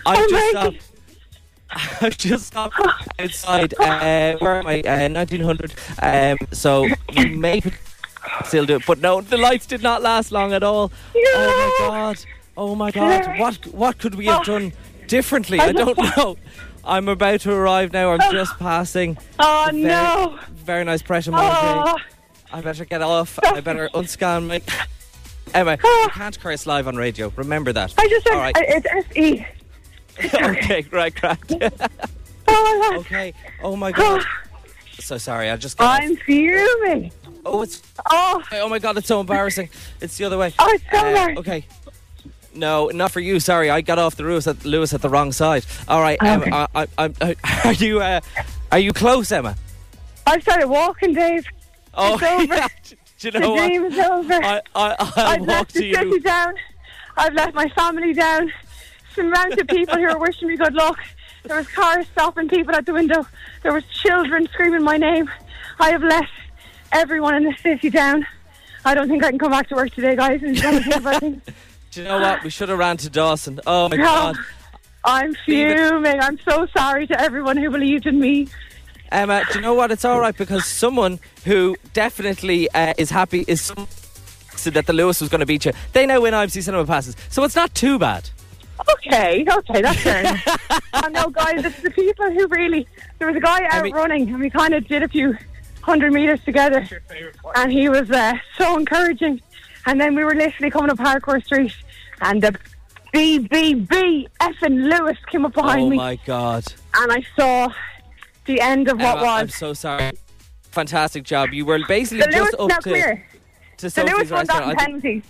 I've just stopped outside. Where am I? 1900. So we may still do it, but no, the lights did not last long at all. Oh my God! What could we have done differently? I don't know. I'm about to arrive now. I'm just passing. Oh no! Very nice pressure marking. I better get off. I better unscan my. Emma, you can't curse live on radio. Remember that. I just said all right. it's SE. Okay, right, cracked. Okay. Oh my God. So sorry. I just. I'm fuming. Oh, it's. Oh my God! It's so embarrassing. It's the other way. Oh, it's so embarrassing. Okay. No, not for you. Sorry, I got off the Lewis at the wrong side. All right, okay. Emma. Are you close, Emma? I started walking, Dave. Oh, it's over. Yeah. Do you know the dream is over. I'll walk left to the you. city down. I've left my family down. Surrounded people who were wishing me good luck. There was cars stopping people at the window. There was children screaming my name. I have let everyone in the city down. I don't think I can come back to work today, guys. And think about things. Do you know what? We should have ran to Dawson. Oh my God. I'm fuming. I'm so sorry to everyone who believed in me. Emma, do you know what? It's all right because someone who definitely is happy is someone said that the Lewis was going to beat you. They now win IMC Cinema passes, so it's not too bad. Okay, that's fair enough. Oh no, guys, it's the people who really... There was a guy out running and we kind of did a few 100 metres together and he was so encouraging. And then we were literally coming up Harcourt Street and the BBB effing Lewis came up behind me. Oh my God. And I saw the end of what Emma, was. I'm so sorry. Fantastic job. You were basically The just Lewis, up to the Sophie's Lewis won that restaurant. in penalties.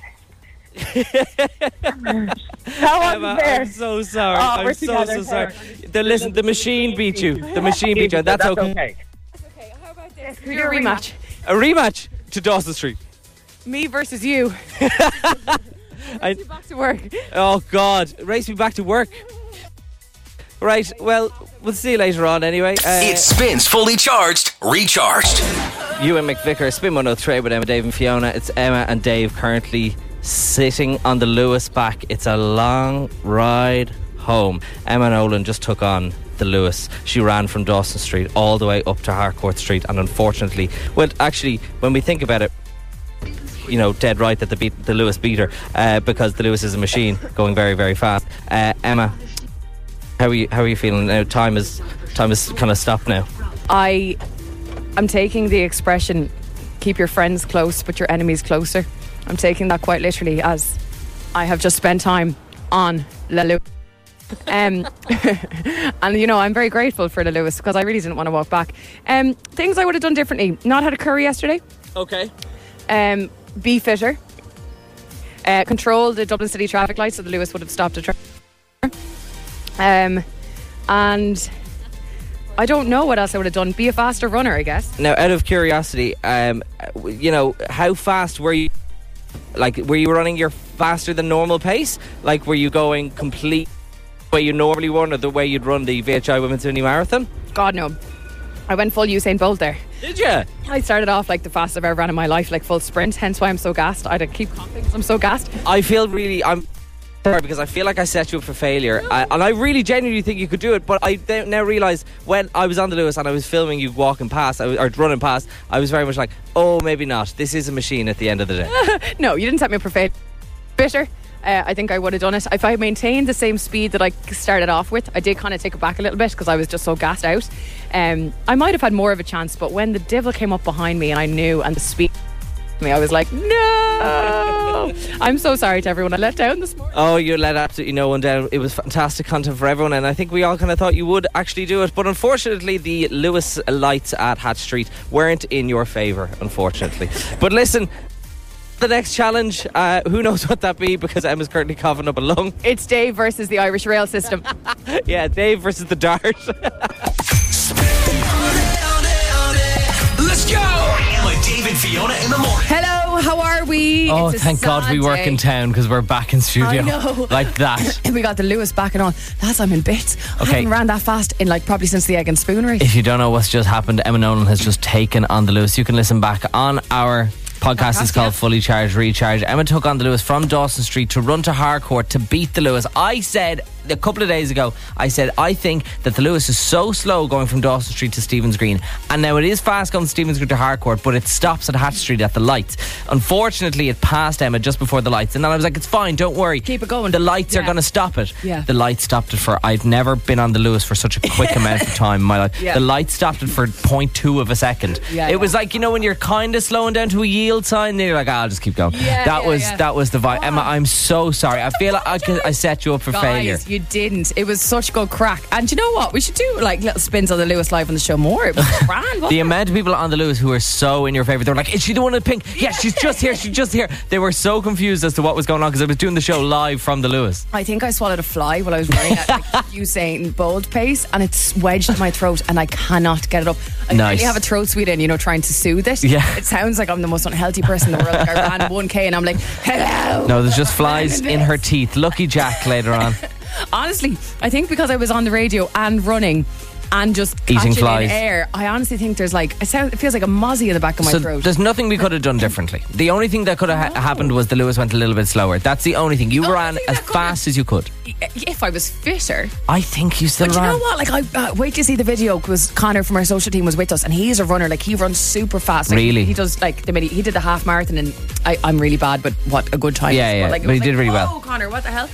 Emma, I'm so sorry. I'm so sorry. Listen, the machine beat you. The machine beat you. And that's okay. How about this? Can we do a rematch? A rematch to Dawson Street. Me versus you. Race me back to work. Oh God, race me back to work. Right, well, we'll see you later on anyway. It spins fully charged, recharged. Ewan McVicker, Spin 103 with Emma, Dave and Fiona. It's Emma and Dave currently sitting on the Lewis back. It's a long ride home. Emma Nolan just took on the Lewis. She ran from Dawson Street all the way up to Harcourt Street, and unfortunately, well, actually, when we think about it, you know, dead right that the Lewis beat her because the Lewis is a machine going very, very fast. Emma, how are you feeling now? Time is kind of stopped now. I'm taking the expression, keep your friends close but your enemies closer. I'm taking that quite literally, as I have just spent time on La Lewis. And you know, I'm very grateful for La Lewis because I really didn't want to walk back. Things I would have done differently: not had a curry yesterday. Okay. Be fitter. Control the Dublin City traffic lights so the Lewis would have stopped a truck. And I don't know what else I would have done. Be a faster runner, I guess. Now, out of curiosity, you know, how fast were you? Like, were you running your faster than normal pace? Like, were you going complete the way you normally run, or the way you'd run the VHI Women's Mini Marathon? God, no. I went full Usain Bolt there. Did you? I started off like the fastest I've ever ran in my life, like full sprint. Hence why I'm so gassed. I keep coughing because I'm so gassed. I'm sorry, because I feel like I set you up for failure, and I really genuinely think you could do it, but I now realise when I was on the Lewis and I was filming you walking past or running past, I was very much like, oh, maybe not, this is a machine at the end of the day. No, you didn't set me up for failure. Bitter. I think I would have done it if I maintained the same speed that I started off with. I did kind of take it back a little bit because I was just so gassed out. I might have had more of a chance, but when the devil came up behind me and I knew, and the speed I was like, no. I'm so sorry to everyone I let down this morning. Oh, you let absolutely no one down. It was fantastic content for everyone, and I think we all kind of thought you would actually do it, but unfortunately the Lewis lights at Hatch Street weren't in your favour, unfortunately. But listen, the next challenge, who knows what that be, because Emma's currently coughing up a lung. It's Dave versus the Irish rail system. Yeah, Dave versus the dart. Let's go! Emma, Dave and Fiona in the morning. Hello, how are we? Oh, It's a thank God we work Sunday. in town because we're back in studio. I know. Like that. We got the Lewis back and on. Lads, I'm in bits. I Okay. haven't ran that fast in like probably since the Egg and Spoon race. If you don't know what's just happened, Emma Nolan has just taken on the Lewis. You can listen back on our podcast. It's called Fully Charged, Recharged. Emma took on the Lewis from Dawson Street to run to Harcourt to beat the Lewis. I said a couple of days ago, I think that the Lewis is so slow going from Dawson Street to Stephen's Green, and now it is fast going from Stephen's Green to Harcourt, but it stops at Hatch Street at the lights. Unfortunately, it passed Emma just before the lights, and then I was like, it's fine, don't worry, keep it going, the lights are going to stop it. The lights stopped it for, I've never been on the Lewis for such a quick amount of time in my life. The lights stopped it for 0.2 of a second. It was like, you know, when you're kind of slowing down to a yield sign, then you're like, I'll just keep going. That was the vibe. Emma, I'm so sorry. I feel like I set you up for failure. You didn't. It was such good crack. And you know what? We should do like little spins on the Lewis live on the show more. It was grand. The amount of people on the Lewis who are so in your favour, they're like, is she the one in pink? Yes, she's just here. She's just here. They were so confused as to what was going on because I was doing the show live from the Lewis. I think I swallowed a fly while I was running at like, Usain Bolt pace, and it's wedged in my throat and I cannot get it up. I really have a throat sweet in, you know, trying to soothe it. It sounds like I'm the most unhealthy person in the world. Like I ran 1K and I'm like, hello. No, there's just flies in her teeth. Lucky Jack later on. Honestly, I think because I was on the radio and running and just eating catching flies in air, I honestly think there's like it feels like a mozzie in the back of my throat. There's nothing we could have done differently. The only thing that could have happened was the Lewis went a little bit slower. That's the only thing. You ran as fast as you could. If I was fitter, I think you still but ran. you know what? Like, I wait to see the video because Connor from our social team was with us, and he's a runner. Like, he runs super fast. Like, Really? he does like he did the half marathon, and I'm really bad, but what a good time! Yeah. Like, but he did really well. Oh, Connor, what the hell?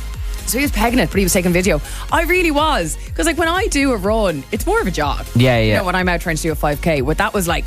So he was pegging it, but he was taking video. I really was, because like when I do a run, it's more of a jog. Yeah. You know, when I'm out trying to do a 5K, but that was like,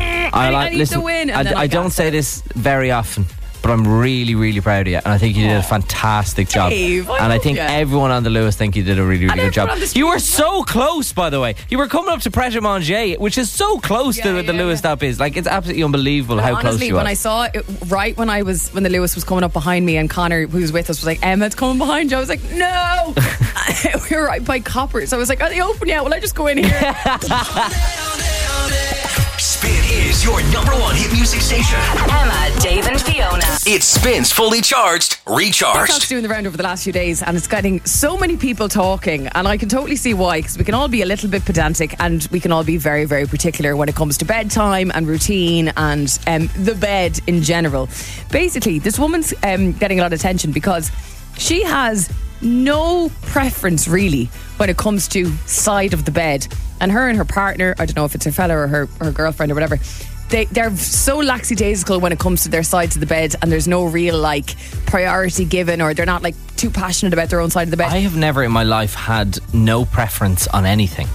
I need listen, to win. And I don't say this very often, but I'm really, really proud of you, and I think you did a fantastic job. Dave, and I think everyone on the Lewis think you did a really, really good job. You were so close, by the way. You were coming up to Pret a Manger, which is so close to the Lewis stop is. Like, it's absolutely unbelievable how close honestly, you were. when I saw it, right when the Lewis was coming up behind me, and Connor, who was with us, was like, Emma, it's coming behind you. I was like, no. We were right by Coppers. So I was like, are they open yet? Will I just go in here? Spin is your number one hit music station. Emma, Dave, and Fiona. It spins fully charged, TikTok's recharged. doing the round over the last few days, and it's getting so many people talking, and I can totally see why, because we can all be a little bit pedantic, and we can all be very, very particular when it comes to bedtime and routine and the bed in general. Basically, this woman's getting a lot of attention because she has no preference really when it comes to side of the bed, and her partner, I don't know if it's her fella or her girlfriend or whatever, they're so lackadaisical when it comes to their sides of the bed, and there's no real like priority given, or they're not like too passionate about their own side of the bed. I have never in my life had no preference on anything.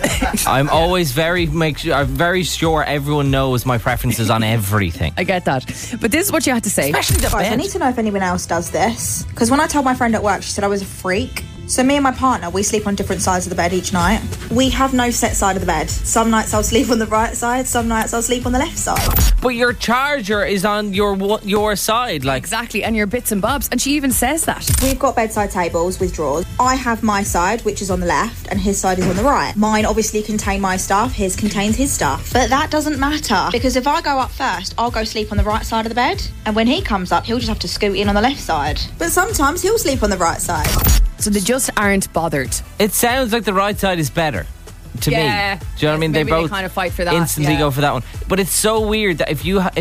I'm always I'm very sure everyone knows my preferences on everything. I get that, but this is what you had to say. Especially the Guys, I bed. need to know if anyone else does this, because when I told my friend at work, she said I was a freak. So me and my partner, we sleep on different sides of the bed each night. We have no set side of the bed. Some nights I'll sleep on the right side, some nights I'll sleep on the left side. But your charger is on your side, like Exactly, and your bits and bobs, and she even says that. We've got bedside tables with drawers. I have my side, which is on the left, and his side is on the right. Mine obviously contain my stuff, his contains his stuff. But that doesn't matter, because if I go up first, I'll go sleep on the right side of the bed, and when he comes up, he'll just have to scoot in on the left side. But sometimes he'll sleep on the right side. So they just aren't bothered. it sounds like the right side is better to me. Yeah. Do you know what I mean? Maybe they both kind of fight for that. instantly yeah. go for that one. But it's so weird that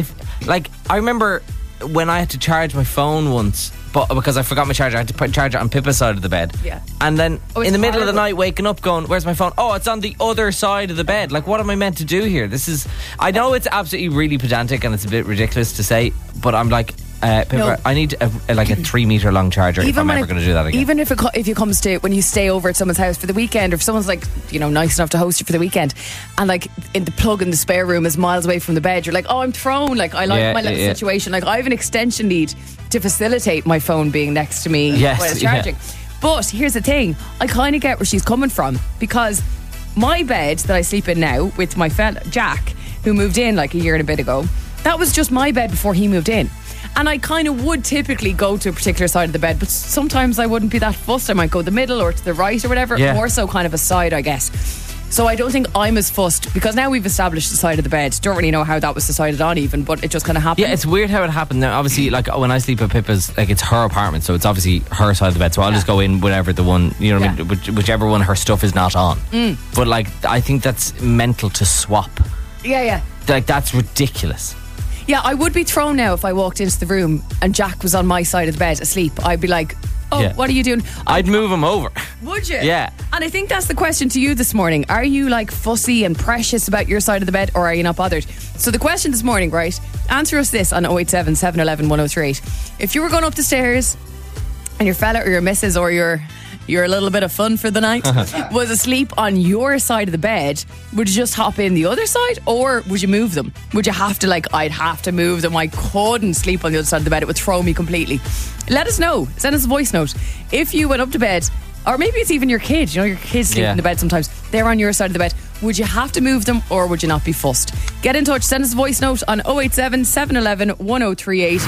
if I remember when I had to charge my phone once, but because I forgot my charger, I had to charge it on Pippa's side of the bed. Yeah. And then it's in the middle of the horrible. night, waking up, going, "Where's my phone? Oh, it's on the other side of the bed." Like, what am I meant to do here? I know it's absolutely really pedantic and it's a bit ridiculous to say, but I'm like, Pippa, No. I need a 3-meter long charger if I'm ever going to do that again. Even if it comes to when you stay over at someone's house for the weekend, or if someone's like, nice enough to host you for the weekend, and like in the plug in the spare room is miles away from the bed, you're like, oh, I'm thrown. Like, I like my little situation. Like, I have an extension lead to facilitate my phone being next to me Yes, while it's charging. yeah. But here's the thing, I kind of get where she's coming from, because my bed that I sleep in now with my fella Jack, who moved in like a year and a bit ago, that was just my bed before he moved in. And I kind of would typically go to a particular side of the bed, but sometimes I wouldn't be that fussed. I might go the middle or to the right or whatever. Yeah. More so kind of a side, I guess. So I don't think I'm as fussed, because now we've established the side of the bed. Don't really know how that was decided on even, but it just kind of happened. Yeah, it's weird how it happened. Now, obviously, like when I sleep at Pippa's, like it's her apartment, so it's obviously her side of the bed. So I'll just go in whatever the one, what I mean, whichever one her stuff is not on. But like, I think that's mental to swap. Yeah. Like, that's ridiculous. Yeah, I would be thrown now if I walked into the room and Jack was on my side of the bed asleep. I'd be like, oh, Yeah. what are you doing? I'd move him over. Would you? Yeah. And I think that's the question to you this morning. Are you like fussy and precious about your side of the bed, or are you not bothered? So the question this morning, right? Answer us this on 087 711 1038. If you were going up the stairs and your fella or your missus or your little bit of fun for the night was asleep on your side of the bed, would you just hop in the other side, or would you move them? Would you have to I'd have to move them. I couldn't sleep on the other side of the bed. It would throw me completely. Let us know. Send us a voice note. If you went up to bed, or maybe it's even your kid, your kids sleep in the bed sometimes, they're on your side of the bed, would you have to move them, or would you not be fussed? Get in touch, send us a voice note on 087 711 1038.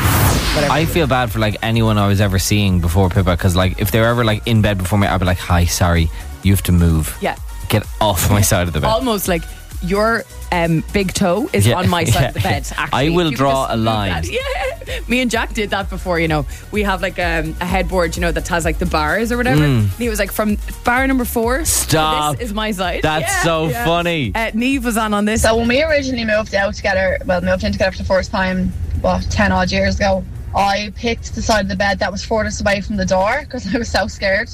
I feel bad for like anyone I was ever seeing before Pippa, because like if they were ever like in bed before me, I'd be like, "Hi, sorry, you have to move. Yeah. Get off my side of the bed." Almost like your big toe is on my side of the bed, actually. I will You draw just a move line. that. Yeah. Me and Jack did that before, We have like a headboard, that has like the bars or whatever. And he was like, from bar number 4, Stop. this is my side. That's so funny. Neve was on this. So when we originally moved in together for the first time, 10 odd years ago, I picked the side of the bed that was furthest away from the door because I was so scared.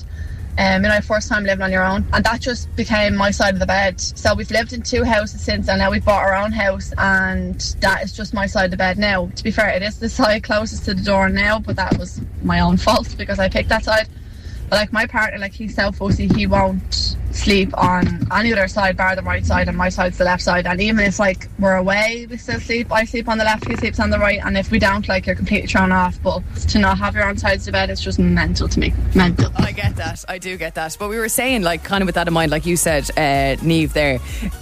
First time living on your own, and that just became my side of the bed. So we've lived in 2 houses since, and now we've bought our own house, and that is just my side of the bed now. To be fair, it is the side closest to the door now, but that was my own fault because I picked that side. But like my partner, he's so fussy, he won't sleep on any other side bar the right side, and my side's the left side. And even if we're away, we still sleep. I sleep on the left, he sleeps on the right, and if we don't, you're completely thrown off. But to not have your own sides of bed, it's just mental to me. Mental. I get that. I do get that. But we were saying, kind of with that in mind, like you said, Neve there,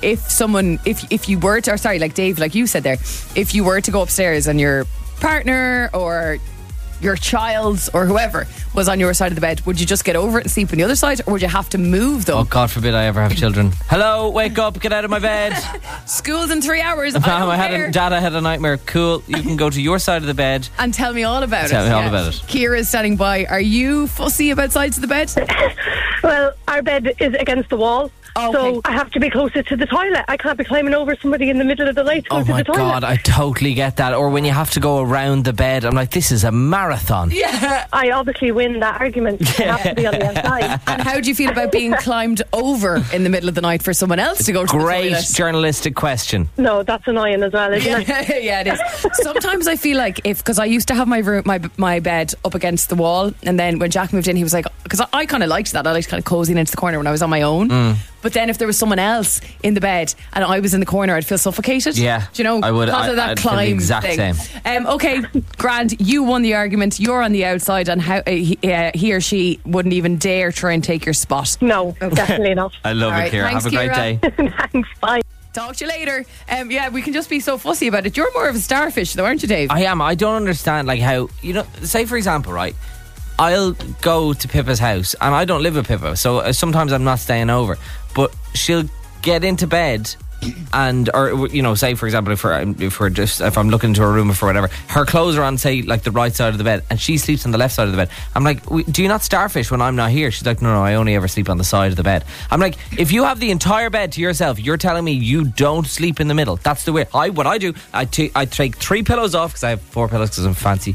if you were to, like Dave, like you said there, if you were to go upstairs and your partner or your child's or whoever was on your side of the bed, would you just get over it and sleep on the other side, or would you have to move them? Oh, God forbid I ever have children. Hello, wake up, get out of my bed. School's in 3 hours. Dad, I had a nightmare. Cool, you can go to your side of the bed. And tell me all about it. Tell me all about it. Kira's standing by. Are you fussy about sides of the bed? Well, our bed is against the wall. So I have to be closer to the toilet. I can't be climbing over somebody in the middle of the night to go Oh to my the toilet. God, I totally get that. Or when you have to go around the bed, I'm like, this is a marathon. Yeah. I obviously win that argument. I have to be on the outside. And how do you feel about being climbed over in the middle of the night for someone else to go to the Great toilet? journalistic question. No, that's annoying as well, isn't it? Yeah, it is. Sometimes I feel like because I used to have my room, my bed up against the wall, and then when Jack moved in, he was like, because I kind of liked that. I liked kind of cozying into the corner when I was on my own. But then if there was someone else in the bed and I was in the corner, I'd feel suffocated. Yeah, do you know? I would. Because of that I'd feel the climb exact thing. same. Okay, Grant, you won the argument. You're on the outside, and how he or she wouldn't even dare try and take your spot. No, definitely not. I love All it, right, Kira. thanks, Have a great Ciara. day. Thanks, bye. Talk to you later. Yeah, we can just be so fussy about it. You're more of a starfish, though, aren't you, Dave? I am. I don't understand, like, how, you know, say for example, right, I'll go to Pippa's house and I don't live with Pippa, so sometimes I'm not staying over, but she'll get into bed and, or, you know, say for example, if I'm looking into her room or for whatever, her clothes are on, say, like the right side of the bed and she sleeps on the left side of the bed. I'm like, do you not starfish when I'm not here? She's like, no, I only ever sleep on the side of the bed. I'm like, if you have the entire bed to yourself, you're telling me you don't sleep in the middle. That's the way. What I do, I take 3 pillows off, because I have 4 pillows because I'm fancy.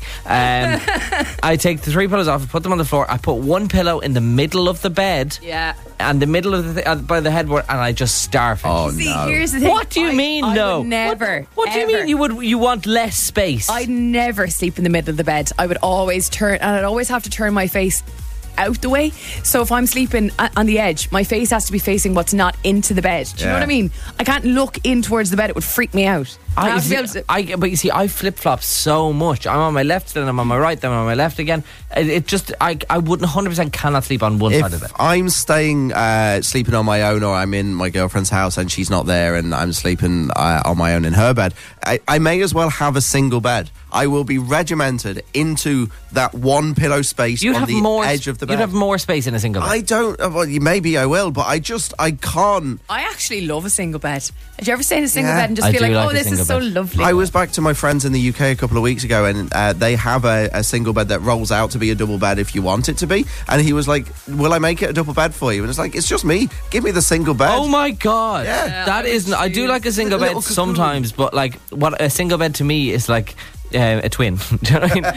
I take the 3 pillows off, I put them on the floor, I put 1 pillow in the middle of the bed. Yeah. And the middle of by the headboard, and I just starfish. Oh, See, no. here's the thing. What do you mean, I no? would never. What do you ever. mean you want less space? I'd never sleep in the middle of the bed. I would always turn, and I'd always have to turn my face out the way. So if I'm sleeping on the edge, my face has to be facing what's not into the bed. Do you know what I mean? I can't look in towards the bed. It would freak me out. But you see, I flip-flop so much. I'm on my left, then I'm on my right, then I'm on my left again. It just, I wouldn't 100% cannot sleep on one side of it. If I'm sleeping on my own, or I'm in my girlfriend's house and she's not there and I'm sleeping on my own in her bed, I may as well have a single bed. I will be regimented into that 1 pillow space on the edge of the bed. You'd have more space in a single bed. I don't, well, maybe I will, but I can't. I actually love a single bed. Did you ever stay in a single Yeah. bed and just I feel do like, like oh, a this is so single bed. lovely? I was back to my friends in the UK a couple of weeks ago, and they have a single bed that rolls out to be a double bed if you want it to be. And he was like, will I make it a double bed for you? And it's like, it's just me. Give me the single bed. Oh my God. Yeah. That isn't, I do like a single bed sometimes, but like, what a single bed to me is like a twin. Do you know what I mean?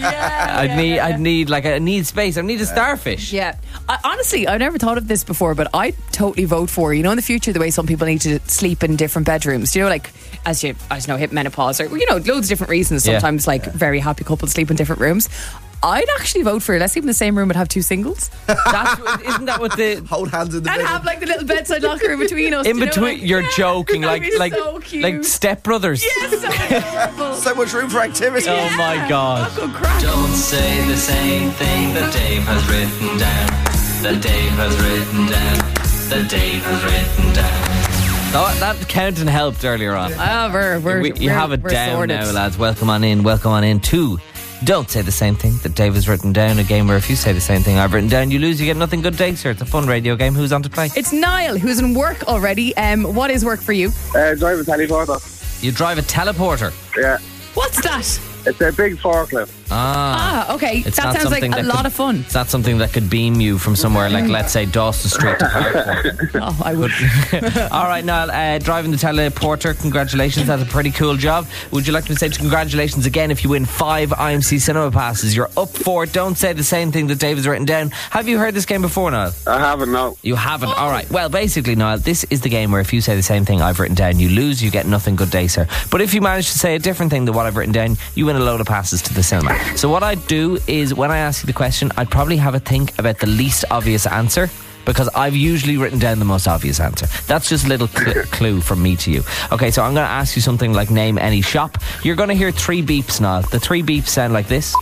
I'd need space. I need a starfish. Yeah. Honestly, I've never thought of this before, but I totally vote for, you know, in the future, the way some people need to sleep in different bedrooms. Do you know, like, as you, I don't know, hit menopause, or, you know, loads of different reasons. Sometimes, very happy couples sleep in different rooms. I'd actually vote for, let's sleep in the same room but have 2 singles. Isn't that what the... Hold hands in the And middle. have, like, the little bedside locker in between us. In do you know, between, like, you're joking, that'd like be so cute. like Step Brothers. Yes, so adorable. So much room for activity. Oh my God. Go crack. Don't say the same thing that Dave has written down. That Dave has written down. That Dave has written down. That counting helped earlier on. You have it we're down sorted. now, lads. Welcome on in to Don't Say the Same Thing That Dave has written down, a game where if you say the same thing I've written down, you lose, you get nothing. Good day, sir. It's a fun radio game. Who's on to play? It's Niall, who's in work already. What is work for you? Drive a teleporter. You drive a teleporter. Yeah. What's that? It's a big forklift. Okay. It's that not sounds like something a that lot could- of fun. It's not something that could beam you from somewhere like, let's say, Dawson Street to Parkport. Oh, I would. All right, Niall, driving the teleporter, congratulations. That's a pretty cool job. Would you like me to say congratulations again if you win 5 IMC cinema passes? You're up for it. Don't say the same thing that Dave has written down. Have you heard this game before, Niall? I haven't, no. You haven't? All right. Well, basically, Niall, this is the game where if you say the same thing I've written down, you lose, you get nothing. Good day, sir. But if you manage to say a different thing than what I've written down, you win a load of passes to the cinema. So what I'd do is, when I ask you the question, I'd probably have a think about the least obvious answer, because I've usually written down the most obvious answer. That's just a little clue from me to you. Okay, so I'm going to ask you something like name any shop. You're going to hear 3 beeps, Niall. The 3 beeps sound like this.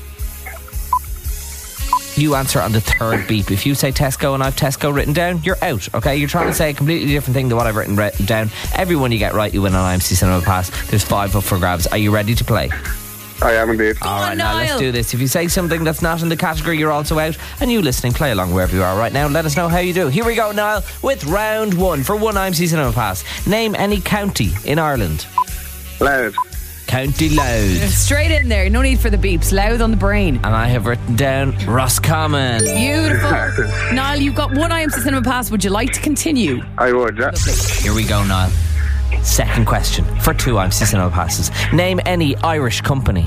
You answer on the 3rd beep. If you say Tesco and I've Tesco written down, you're out, okay? You're trying to say a completely different thing than what I've written down. Every one you get right, you win an IMC Cinema Pass. There's 5 up for grabs. Are you ready to play? I am indeed. All right, now let's Niall. do this. If you say something that's not in the category, you're also out. And you listening, play along wherever you are right now. Let us know how you do. Here we go, Niall, with round one for one IMC Cinema Pass. Name any county in Ireland. Loud. County Louth. Straight in there. No need for the beeps. Loud on the brain. And I have written down Roscommon. Beautiful. Niall, you've got one IMC Cinema Pass. Would you like to continue? I would, yeah. Here we go, Niall. Second question for two IMC Cinema Passes. Name any Irish company.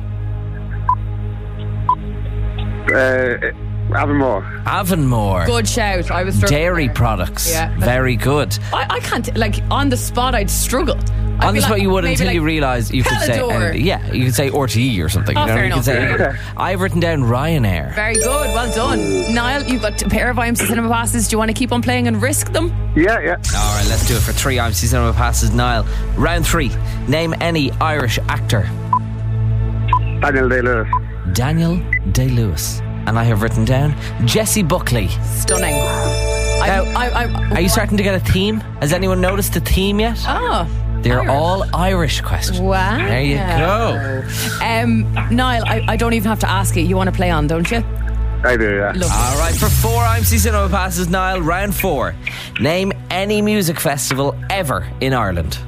Avonmore. Avonmore. Good shout. I was struggling. Dairy products. Yeah. Very good. I can't, like, on the spot, I'd struggle. On the spot, you would until you realise you could say, Calidor. you could say RTE or something. Oh, you know? fair You could enough. say, I've written down Ryanair. Very good. Well done. Niall, you've got a pair of IMC Cinema Passes. Do you want to keep on playing and risk them? Yeah, yeah. All right, let's do it for three IMC Cinema Passes, Niall. Round three. Name any Irish actor. Daniel Day-Lewis. Daniel Day-Lewis. And I have written down Jessie Buckley. Stunning. Are you starting to get a theme? Has anyone noticed the theme yet? Oh. They're all Irish questions. Wow. There you go. Niall, I don't even have to ask you. You want to play on, don't you? I do, yeah. Lovely. All right, for four IMC Cinema Passes, Niall, round four. Name any music festival ever in Ireland.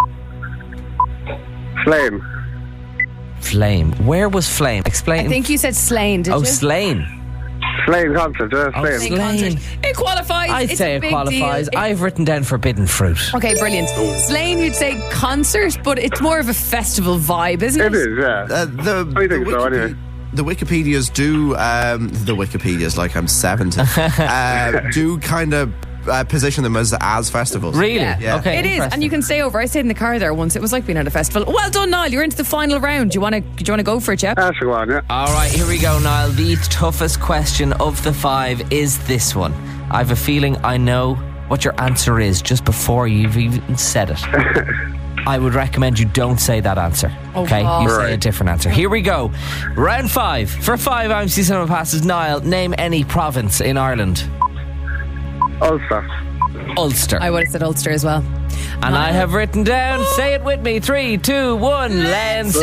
Flame. Flame. Where was Flame? Explain. I think you said Slane, did you? Slane. Slane concert, yeah. Slane. Slane. It qualifies. I'd It's say a it big qualifies. deal. I've written down Forbidden Fruit. Okay, brilliant. Slane, you'd say concert, but it's more of a festival vibe, isn't it? It is, yeah. I think so, anyway. The Wikipedias do, the Wikipedias, like I'm 70, do kind of position them as festivals. Really? Yeah. Okay. It is, and you can stay over. I stayed in the car there once. It was like being at a festival. Well done, Niall. You're into the final round. Do you want to go for it, Jeff? Sure, go on, yeah. All right, here we go, Niall. The toughest question of the five is this one. I have a feeling I know what your answer is just before you've even said it. I would recommend you don't say that answer. Okay? Oh, You say a different answer. Here we go. Round five. For five IMC Cinema Passes, Niall, name any province in Ireland. Ulster. Ulster. I would have said Ulster as well. And I have written down, say it with me, 3, 2, 1, Leinster.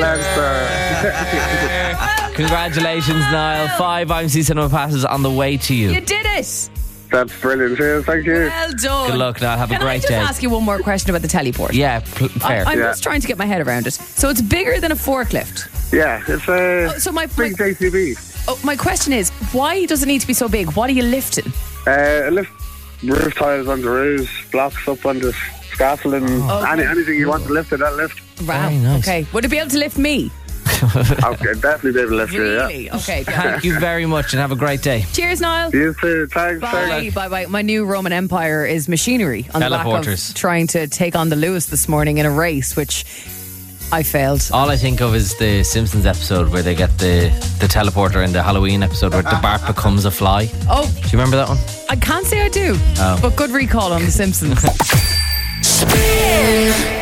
Congratulations, Niall. 5 IMC Cinema Passes on the way to you. You did it. That's brilliant. Cheers, thank you. Well done. Good luck, Niall. Have a Can I great just day. ask you one more question about the teleport? Yeah, fair. I'm just trying to get my head around it. So it's bigger than a forklift. Yeah, it's a So my big JCB. Oh, my question is, why does it need to be so big? What are you lifting? Lift roof tiles on the roofs, blocks up on the scaffolding, anything you want to lift it, that'll lift. Wow. Okay. Would it be able to lift me? Okay, definitely be able to lift you, yeah. Really? Okay. Thank you very much and have a great day. Cheers, Niall. You too. Thanks. Bye. Bye. My new Roman Empire is machinery on the back of Teleporters. trying to take on the Lewis this morning in a race, which I failed. All I think of is the Simpsons episode where they get the teleporter in the Halloween episode where the Bart becomes a fly. Oh. Do you remember that one? I can't say I do, Oh. but good recall on The Simpsons. Spin.